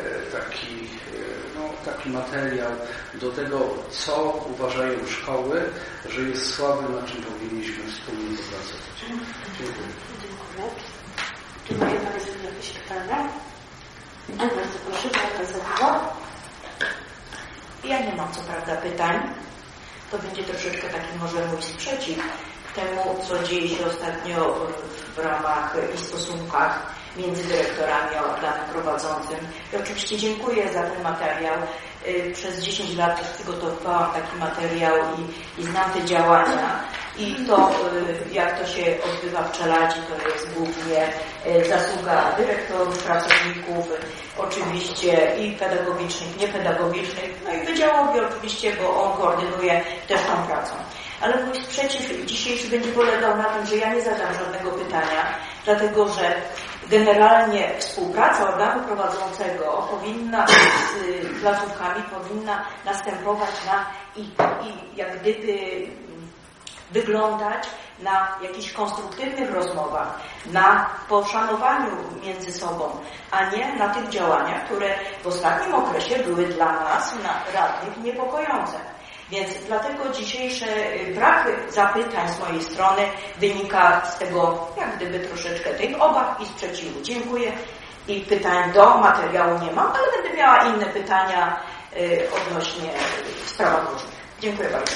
Speaker 4: taki materiał do tego, co uważają szkoły, że jest słabe, na czym powinniśmy wspólnie popracować. Dziękuję.
Speaker 1: Czy mają Państwo jakieś pytania? Bardzo proszę, Marta Zawiła.
Speaker 8: Ja nie mam co prawda pytań. To będzie troszeczkę taki może mój sprzeciw temu, co dzieje się ostatnio w ramach i stosunkach między dyrektorami a organem prowadzącym. I oczywiście dziękuję za ten materiał. Przez 10 lat przygotowywałam taki materiał i znam te działania. I to, jak to się odbywa w Czeladzi, to jest głównie zasługa dyrektorów, pracowników, oczywiście i pedagogicznych, niepedagogicznych, no i wydziałowi oczywiście, bo on koordynuje też tą pracą. Ale mój sprzeciw dzisiejszy będzie polegał na tym, że ja nie zadam żadnego pytania, dlatego że generalnie współpraca organu prowadzącego powinna z placówkami powinna następować i jak gdyby wyglądać na jakichś konstruktywnych rozmowach, na poszanowaniu między sobą, a nie na tych działaniach, które w ostatnim okresie były dla nas, radnych, niepokojące. Więc dlatego dzisiejszy brak zapytań z mojej strony wynika z tego, jak gdyby troszeczkę tych obaw i sprzeciwu. Dziękuję i pytań do materiału nie mam, ale będę miała inne pytania odnośnie spraw różnych. Dziękuję bardzo.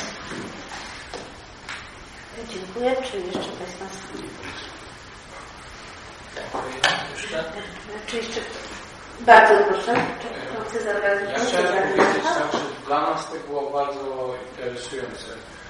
Speaker 1: Dziękuję. Czy jeszcze Państwa? Czy jeszcze? Bardzo proszę.
Speaker 6: Ja chciałem powiedzieć tak, że dla nas to było bardzo interesujące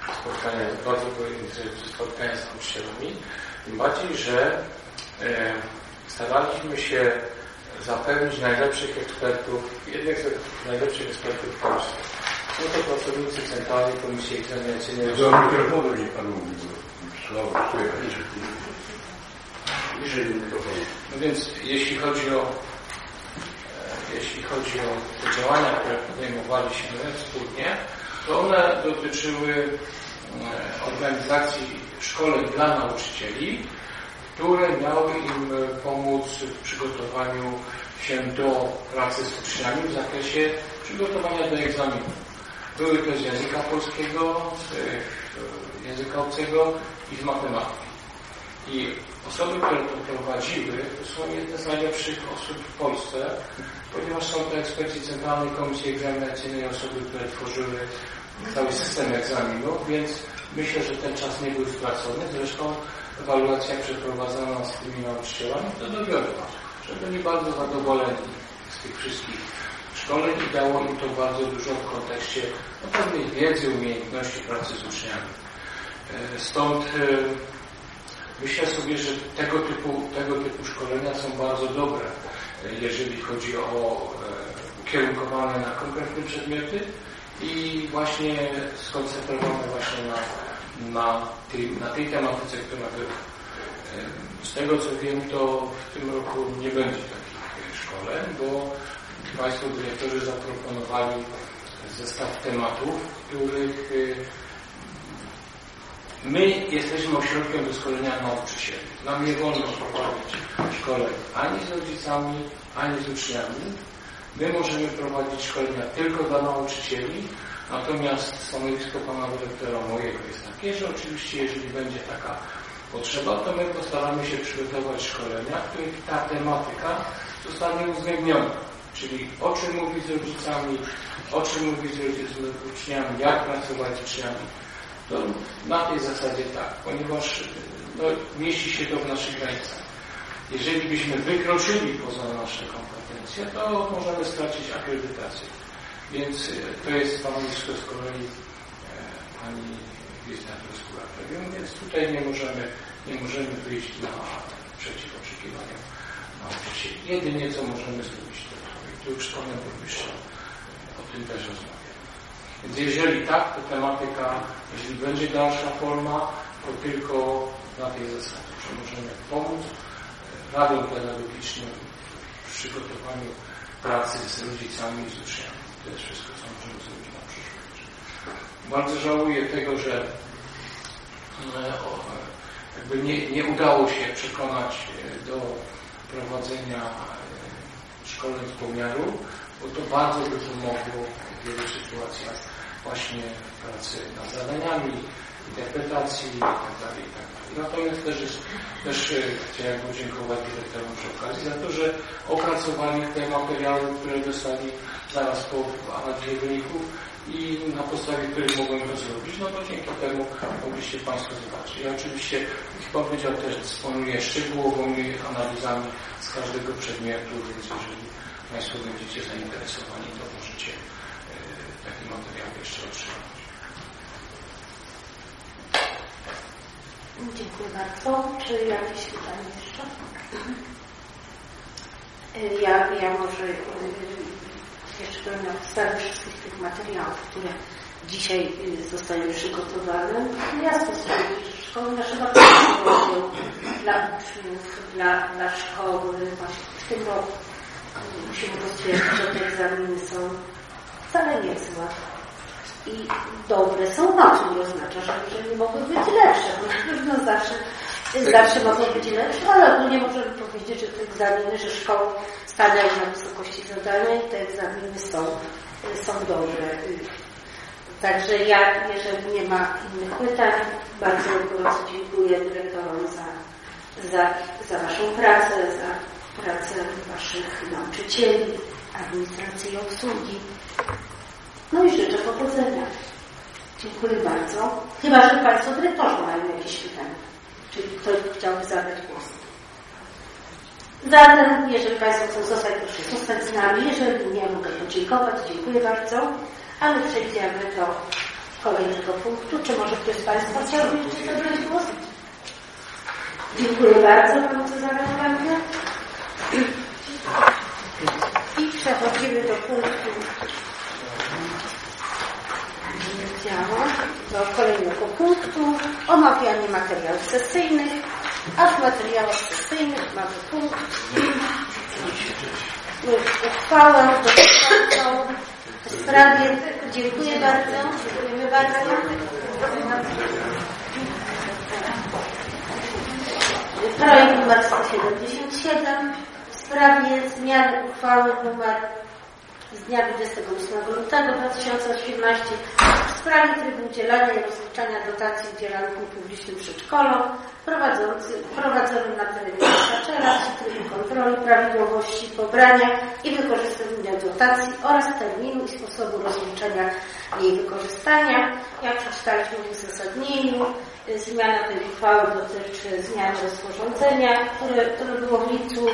Speaker 6: spotkanie z nauczycielami. Tym bardziej, że staraliśmy się zapewnić najlepszych ekspertów, jednych z najlepszych ekspertów w Polsce. Są to pracownicy Centralnej Komisji Egzaminacyjnej.
Speaker 9: Do mikrofonu nie Pan mówi, bo słabo słychać.
Speaker 6: No więc jeśli chodzi o te działania, które podejmowaliśmy wspólnie, to one dotyczyły organizacji szkoleń dla nauczycieli, które miały im pomóc w przygotowaniu się do pracy z uczniami w zakresie przygotowania do egzaminu. Były to z języka polskiego, z języka obcego i z matematyki. I osoby, które to prowadziły, to są jedne z najlepszych osób w Polsce, ponieważ są to eksperci Centralnej Komisji Egzaminacyjnej, osoby, które tworzyły cały system egzaminów, więc myślę, że ten czas nie był stracony. Zresztą ewaluacja przeprowadzona z tymi nauczycielami to dowiodła, że byli bardzo zadowoleni z tych wszystkich szkoleń i dało im to bardzo dużo w kontekście pewnej wiedzy, umiejętności pracy z uczniami. Stąd myślę sobie, że tego typu szkolenia są bardzo dobre, jeżeli chodzi o ukierunkowane na konkretne przedmioty i właśnie skoncentrowane właśnie na tej tematyce, która była. Z tego co wiem, to w tym roku nie będzie takich szkoleń, bo Państwo dyrektorzy zaproponowali zestaw tematów, których my jesteśmy ośrodkiem do szkolenia nauczycieli. Nam nie wolno prowadzić szkoleń ani z rodzicami, ani z uczniami. My możemy prowadzić szkolenia tylko dla nauczycieli, natomiast stanowisko pana dyrektora mojego jest takie, że oczywiście jeżeli będzie taka potrzeba, to my postaramy się przygotować szkolenia, w których ta tematyka zostanie uwzględniona. Czyli o czym mówić z rodzicami, o czym mówić z uczniami, jak pracować z uczniami. To na tej zasadzie tak, ponieważ mieści się to w naszych granicach. Jeżeli byśmy wykroczyli poza nasze kompetencje, to możemy stracić akredytację. Więc to jest stanowisko z kolei pani wicedyrektor Skóraczewskiej, więc tutaj nie możemy wyjść naprzeciw oczekiwaniom nauczycieli. Jedynie co możemy zrobić, to już z panem burmistrzem o tym też rozmawiamy. Więc jeżeli tak, to tematyka, jeżeli będzie dalsza forma, to tylko na tej zasadzie, że możemy pomóc radom pedagogicznym w przygotowaniu pracy z rodzicami i z uczniami. To jest wszystko, co możemy zrobić na przyszłość. Bardzo żałuję tego, że jakby nie udało się przekonać do prowadzenia szkoleń z pomiaru, bo to bardzo by pomogło w wielu sytuacjach właśnie w pracy nad zadaniami, interpretacji itd. Natomiast też chciałem podziękować dyrektorom przy okazji za to, że opracowali te materiały, które dostali zaraz po analizie wyników i na podstawie których mogłem to zrobić, no to dzięki temu mogliście Państwo zobaczyć. Ja oczywiście chyba Wydział też dysponuje szczegółowymi analizami z każdego przedmiotu, więc jeżeli Państwo będziecie zainteresowani, to możecie taki materiał jeszcze otrzymać.
Speaker 1: Dziękuję bardzo. Czy jakieś pytanie jeszcze? Ja może jeszcze powiem na podstawie wszystkich tych materiałów, które dzisiaj zostały przygotowane. Jasno stwierdzić, że szkoły naszego kraju dla uczniów, dla szkoły właśnie w tym roku musimy potwierdzić, że te egzaminy są wcale nie złe. I dobre są, to nie oznacza, że nie mogły być lepsze, bo na pewno zawsze mogą być lepsze, ale ogólnie możemy powiedzieć, że te egzaminy, że szkoły stanęły na wysokości zadania i te egzaminy są dobre. Także ja, jeżeli nie ma innych pytań, bardzo dziękuję dyrektorom za Waszą pracę, za pracę Waszych nauczycieli, administracji i obsługi. No i życzę powodzenia. Dziękuję bardzo. Chyba że Państwo dyrektorzy mają jakieś pytania. Czy ktoś chciałby zabrać głos? Zatem, jeżeli Państwo chcą zostać, proszę zostać z nami. Jeżeli nie, mogę podziękować. Dziękuję bardzo. Ale przejdziemy do kolejnego punktu. Czy może ktoś z Państwa chciałby jeszcze zabrać głos? Dziękuję bardzo Panu Cezarowi. I przechodzimy do punktu do kolejnego punktu, omawianie materiałów sesyjnych, a w materiałach sesyjnych mamy punkt uchwałę dotyczącą w sprawie, dziękuję bardzo, dziękujemy bardzo. Projekt numer 177 w sprawie zmiany uchwały numer z dnia 28 lutego 2018 w sprawie trybu udzielania i rozliczania dotacji udzielanych publicznym przedszkolom prowadzonym na terenie miasta Czerach, trybu kontroli prawidłowości pobrania i wykorzystywania dotacji oraz terminu i sposobu rozliczenia jej wykorzystania. Jak przeczytaliśmy w uzasadnieniu, zmiana tej uchwały dotyczy zmiany rozporządzenia, które było w lipcu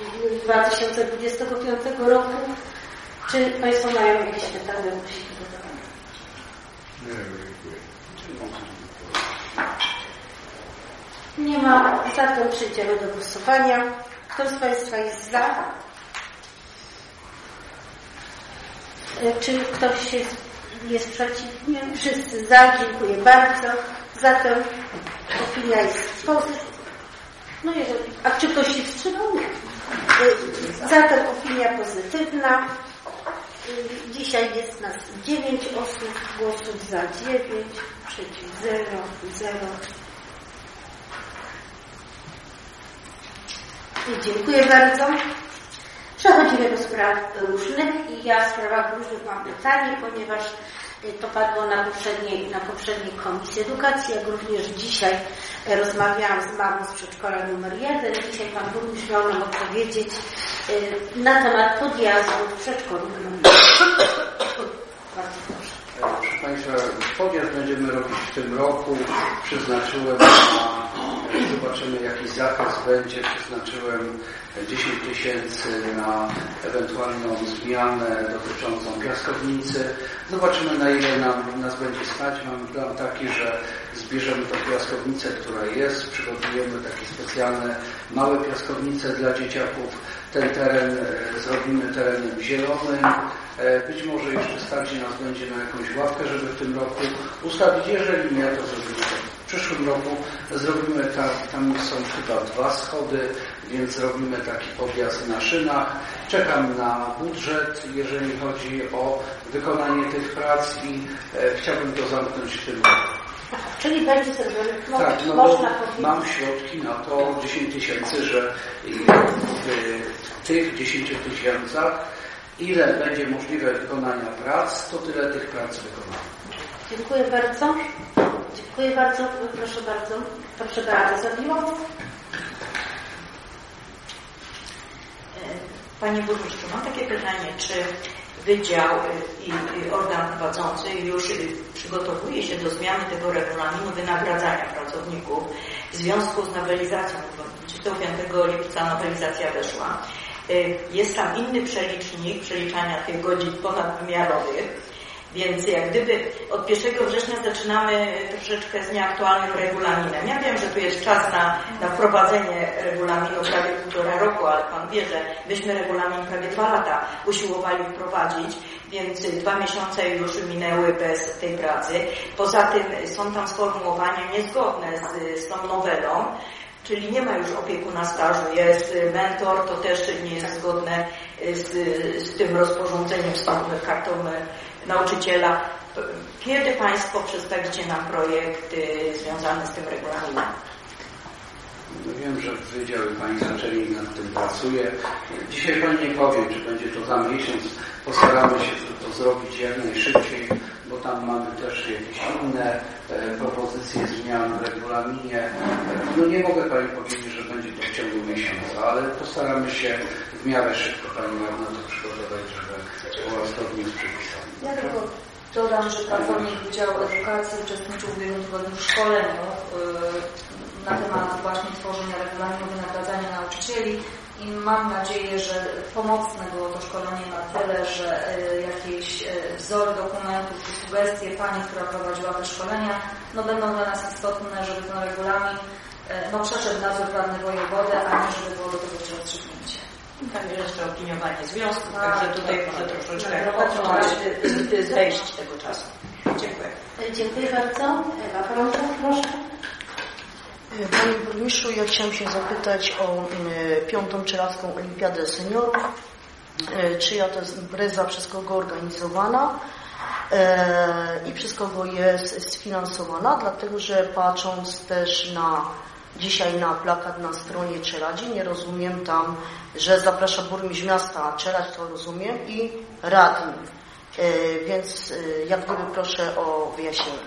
Speaker 1: 2025 roku. Czy Państwo mają jakieś pytania odnośnie do tego?
Speaker 9: Nie, dziękuję.
Speaker 1: Nie ma. Zatem przejdziemy do głosowania. Kto z Państwa jest za? Czy ktoś jest przeciw? Nie. Wszyscy za. Dziękuję bardzo. Zatem opinia jest pozytywna. No jeżeli... A czy ktoś się wstrzymał? Nie. Zatem opinia pozytywna. Dzisiaj jest nas 9 osób, głosów za 9, przeciw 0. I dziękuję bardzo. Przechodzimy do spraw różnych i ja w sprawach różnych mam pytanie, ponieważ to padło na poprzedniej Komisji Edukacji, jak również dzisiaj rozmawiałam z mamą z przedszkola numer 1. Dzisiaj Pan Burmistrz miał nam opowiedzieć na temat podjazdu w przedszkolu numer 1. Bardzo proszę.
Speaker 4: Proszę Państwa, podjazd będziemy robić w tym roku. Przeznaczyłem zobaczymy jaki zakres będzie. Przeznaczyłem 10 000 na ewentualną zmianę dotyczącą piaskownicy. Zobaczymy na ile nas będzie stać. Mamy plan taki, że zbierzemy tą piaskownicę, która jest. Przygotujemy takie specjalne małe piaskownice dla dzieciaków. Ten teren zrobimy terenem zielonym. Być może jeszcze stać nas będzie na jakąś ławkę, żeby w tym roku ustawić. Jeżeli nie, to zrobimy to w przyszłym roku. Zrobimy tam są chyba 2 schody, więc zrobimy taki podjazd na szynach. Czekam na budżet, jeżeli chodzi o wykonanie tych prac i chciałbym to zamknąć w tym roku.
Speaker 1: Czyli będzie zrobione,
Speaker 4: tak, no
Speaker 1: można powiedzieć.
Speaker 4: Mam środki na to 10 000, że w tych 10 000 ile będzie możliwe wykonania prac, to tyle tych prac wykonamy.
Speaker 1: Dziękuję bardzo. Dziękuję bardzo. Proszę bardzo. Proszę bardzo. Zabiło.
Speaker 8: Panie Burmistrzu, mam takie pytanie, czy Wydział i organ prowadzący już przygotowuje się do zmiany tego regulaminu wynagradzania pracowników w związku z nowelizacją, bo 5 lipca nowelizacja weszła. Jest tam inny przelicznik przeliczania tych godzin ponadwymiarowych, więc jak gdyby od 1 września zaczynamy troszeczkę z nieaktualnym regulaminem. Ja wiem, że tu jest czas na wprowadzenie regulaminu prawie 1,5 roku, ale Pan wie, że myśmy regulamin prawie 2 lata usiłowali wprowadzić, więc 2 miesiące już minęły bez tej pracy. Poza tym są tam sformułowania niezgodne z tą nowelą, czyli nie ma już opiekuna stażu, jest mentor, to też nie jest zgodne z tym rozporządzeniem, z tą kartą nauczyciela. Kiedy Państwo przedstawicie nam projekt związany z tym regulaminem?
Speaker 4: Wiem, że Wydział i Pani zaczęli nad tym pracuje. Dzisiaj Pani nie powiem, czy będzie to za miesiąc. Postaramy się to zrobić jak najszybciej, bo tam mamy też jakieś inne propozycje zmian w regulaminie. No nie mogę Pani powiedzieć, że będzie to w ciągu miesiąca, ale postaramy się w miarę szybko Pani na to przygotować, żeby była zgodnie z przepisami.
Speaker 5: Ja tylko dodam, że pracownik Wydziału Edukacji uczestniczył w ubiegłym tygodniu w szkoleniu na temat właśnie tworzenia regulaminu wynagradzania nauczycieli i mam nadzieję, że pomocne było to szkolenie na tyle, że jakieś wzory dokumentów czy sugestie Pani, która prowadziła te szkolenia, będą dla nas istotne, żeby ten regulamin przeszedł nadzór prawny wojewody, a nie żeby było do tego rozstrzygnięcie.
Speaker 8: Także jeszcze opiniowanie związków, także tutaj może troszeczkę zejść tego czasu. Dziękuję.
Speaker 1: Dziękuję bardzo. Ewa Prążek, proszę.
Speaker 10: Panie Burmistrzu, ja chciałam się zapytać o 5. Czeladką Olimpiadę Seniorów. Czyja to jest impreza, przez kogo organizowana i przez kogo jest sfinansowana, dlatego że patrząc też dzisiaj na plakat na stronie Czeladzi, nie rozumiem tam, że zaprasza burmistrz miasta Czeladź, to rozumiem, i radni. Więc jak gdyby proszę o wyjaśnienie.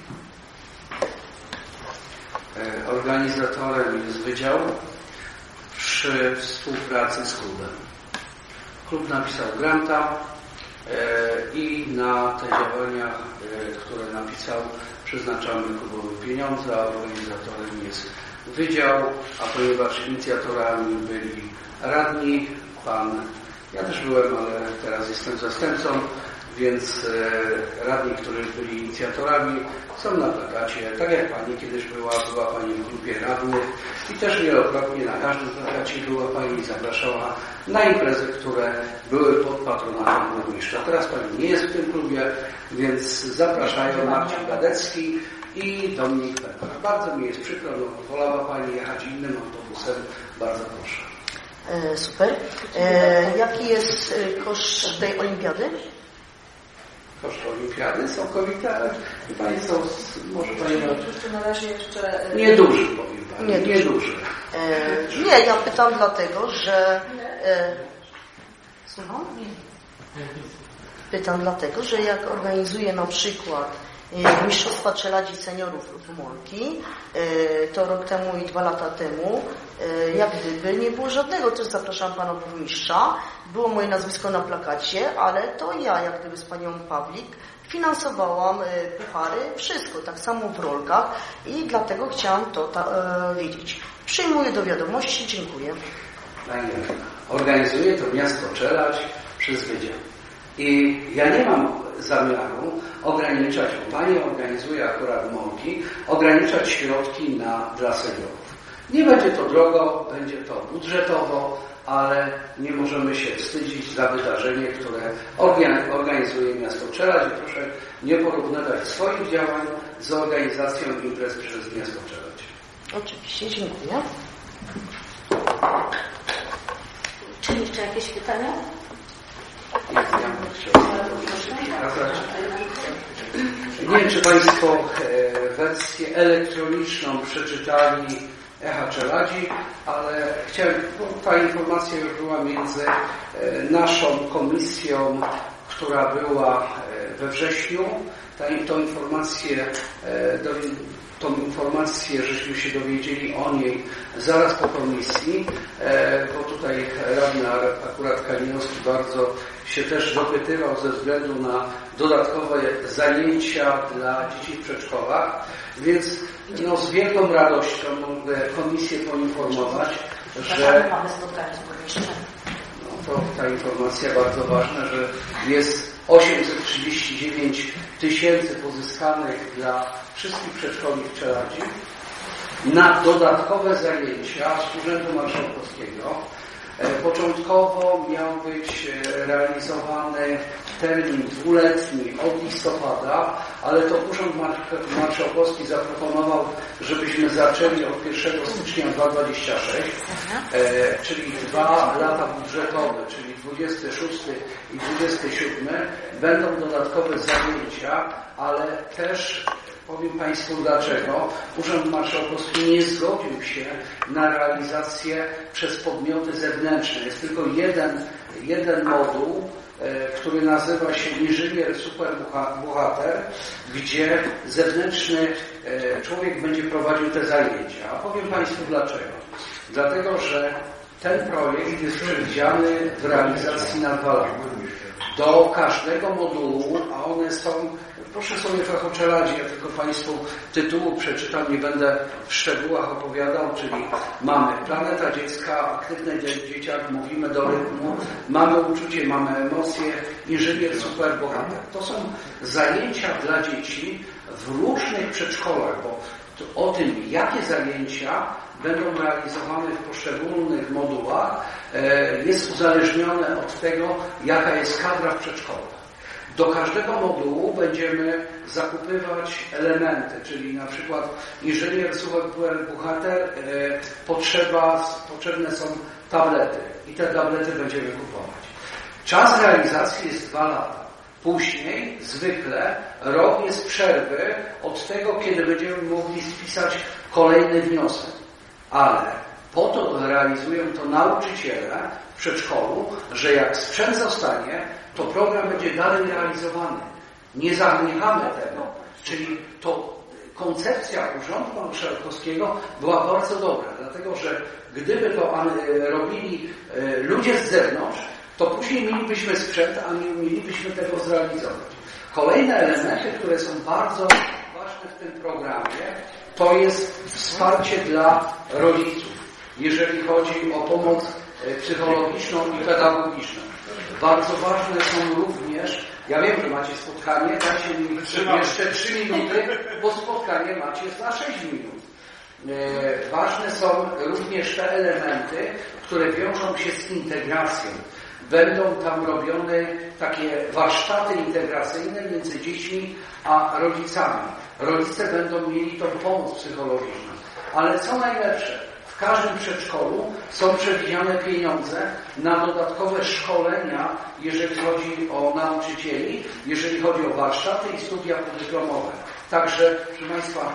Speaker 4: Organizatorem jest Wydział przy współpracy z klubem. Klub napisał granta i na te działania, które napisał, przeznaczamy klubowe pieniądze, a organizatorem jest Wydział, a ponieważ inicjatorami byli radni, ja też byłem, ale teraz jestem zastępcą, więc radni, którzy byli inicjatorami, są na plakacie. Tak jak Pani kiedyś była Pani w grupie radnych i też wielokrotnie na każdym plakacie była Pani i zapraszała na imprezy, które były pod patronatem burmistrza. Teraz Pani nie jest w tym klubie, więc zapraszają Marcin Gadecki i Dominik Pekar. Bardzo mi jest przykro, wolała Pani jechać innym autobusem. Bardzo proszę.
Speaker 10: Super. Jaki jest koszt tej olimpiady?
Speaker 4: Koszt olimpiady całkowite, ale Państwo, może Pani...
Speaker 5: Na razie jeszcze...
Speaker 4: Nieduży, powiem Pani, nieduży.
Speaker 10: Nie, ja pytam dlatego, że... Słucham? Pytam dlatego, że jak organizuję na przykład Mistrzostwa Czeladzi Seniorów lub Molki, to rok temu i 2 lata temu, jak gdyby nie było żadnego, też zapraszam Pana Burmistrza, było moje nazwisko na plakacie, ale to ja, jak gdyby z Panią Pawlik, finansowałam puchary, wszystko, tak samo w rolkach i dlatego chciałam to wiedzieć. Przyjmuję do wiadomości, dziękuję.
Speaker 4: Organizuje to miasto Czeladź przez wydział. I ja nie mam zamiaru ograniczać, bo Pani organizuje akurat MORG-i, ograniczać środki dla seniorów. Nie będzie to drogo, będzie to budżetowo, ale nie możemy się wstydzić za wydarzenie, które organizuje miasto Czeladź. Proszę nie porównywać swoich działań z organizacją imprez przez miasto Czeladź.
Speaker 10: Oczywiście, dziękuję.
Speaker 1: Czy jeszcze jakieś pytania?
Speaker 4: Nie wiem, czy Państwo wersję elektroniczną przeczytali Echa Czeladzi, ale chciałem, bo ta informacja już była między naszą komisją, która była we wrześniu. Tą informację, żeśmy się dowiedzieli o niej zaraz po komisji, bo tutaj radny akurat Kalinowski bardzo się też dopytywał ze względu na dodatkowe zajęcia dla dzieci w przedszkolach, więc z wielką radością mogę komisję poinformować, że
Speaker 8: mamy spotkanie z burmistrzem.
Speaker 4: To ta informacja bardzo ważna, że jest 839 000 pozyskanych dla wszystkich przedszkoli w Czeladzi na dodatkowe zajęcia z Urzędu Marszałkowskiego. Początkowo miał być realizowany termin 2-letni od listopada, ale to Urząd Marszałkowski zaproponował, żebyśmy zaczęli od 1 stycznia 2026, czyli 2 lata budżetowe, czyli 26 i 27 będą dodatkowe zajęcia, ale też powiem Państwu dlaczego. Urząd Marszałkowski nie zgodził się na realizację przez podmioty zewnętrzne. Jest tylko jeden moduł, który nazywa się inżynier superbohater, gdzie zewnętrzny człowiek będzie prowadził te zajęcia. A powiem Państwu dlaczego. Dlatego, że ten projekt jest przewidziany w realizacji na 2 lata. Do każdego modułu, a one są, proszę sobie trochę o Czeladzi, ja tylko Państwu tytułu przeczytam, nie będę w szczegółach opowiadał, czyli mamy Planeta Dziecka, aktywne dzieciak, mówimy do rytmu, mamy uczucie, mamy emocje, inżynier superbohater. To są zajęcia dla dzieci w różnych przedszkolach, bo o tym, jakie zajęcia będą realizowane w poszczególnych modułach, jest uzależnione od tego, jaka jest kadra w przedszkolach. Do każdego modułu będziemy zakupywać elementy, czyli na przykład inżynier superbohater, potrzebne są tablety i te tablety będziemy kupować. Czas realizacji jest 2 lata. Później, zwykle, rok jest przerwy od tego, kiedy będziemy mogli spisać kolejny wniosek. Ale po to realizują to nauczyciele w przedszkolu, że jak sprzęt zostanie, to program będzie dalej realizowany. Nie zaniechamy tego. Czyli to koncepcja Urzędu Marszałkowskiego była bardzo dobra, dlatego że gdyby to robili ludzie z zewnątrz, to później mielibyśmy sprzęt, a nie mielibyśmy tego zrealizować. Kolejne elementy, które są bardzo ważne w tym programie, to jest wsparcie dla rodziców, jeżeli chodzi o pomoc psychologiczną i pedagogiczną. Bardzo ważne są również, ja wiem, że macie spotkanie, dajcie mi jeszcze 3 minuty, bo spotkanie macie na 6 minut. Ważne są również te elementy, które wiążą się z integracją. Będą tam robione takie warsztaty integracyjne między dziećmi a rodzicami. Rodzice będą mieli tą pomoc psychologiczną. Ale co najlepsze, w każdym przedszkolu są przewidziane pieniądze na dodatkowe szkolenia, jeżeli chodzi o nauczycieli, jeżeli chodzi o warsztaty i studia podyplomowe. Także, proszę Państwa,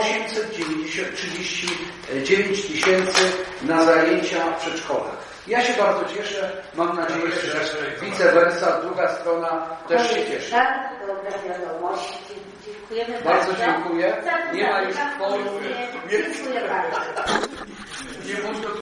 Speaker 4: 839 000 na zajęcia w przedszkolach. Ja się bardzo cieszę, mam nadzieję, że vice versa, druga strona też się cieszy.
Speaker 1: Dobra wiadomość. Dziękujemy
Speaker 4: bardzo. Dziękuję. Nie ma już
Speaker 1: Dziękuję bardzo.
Speaker 4: nie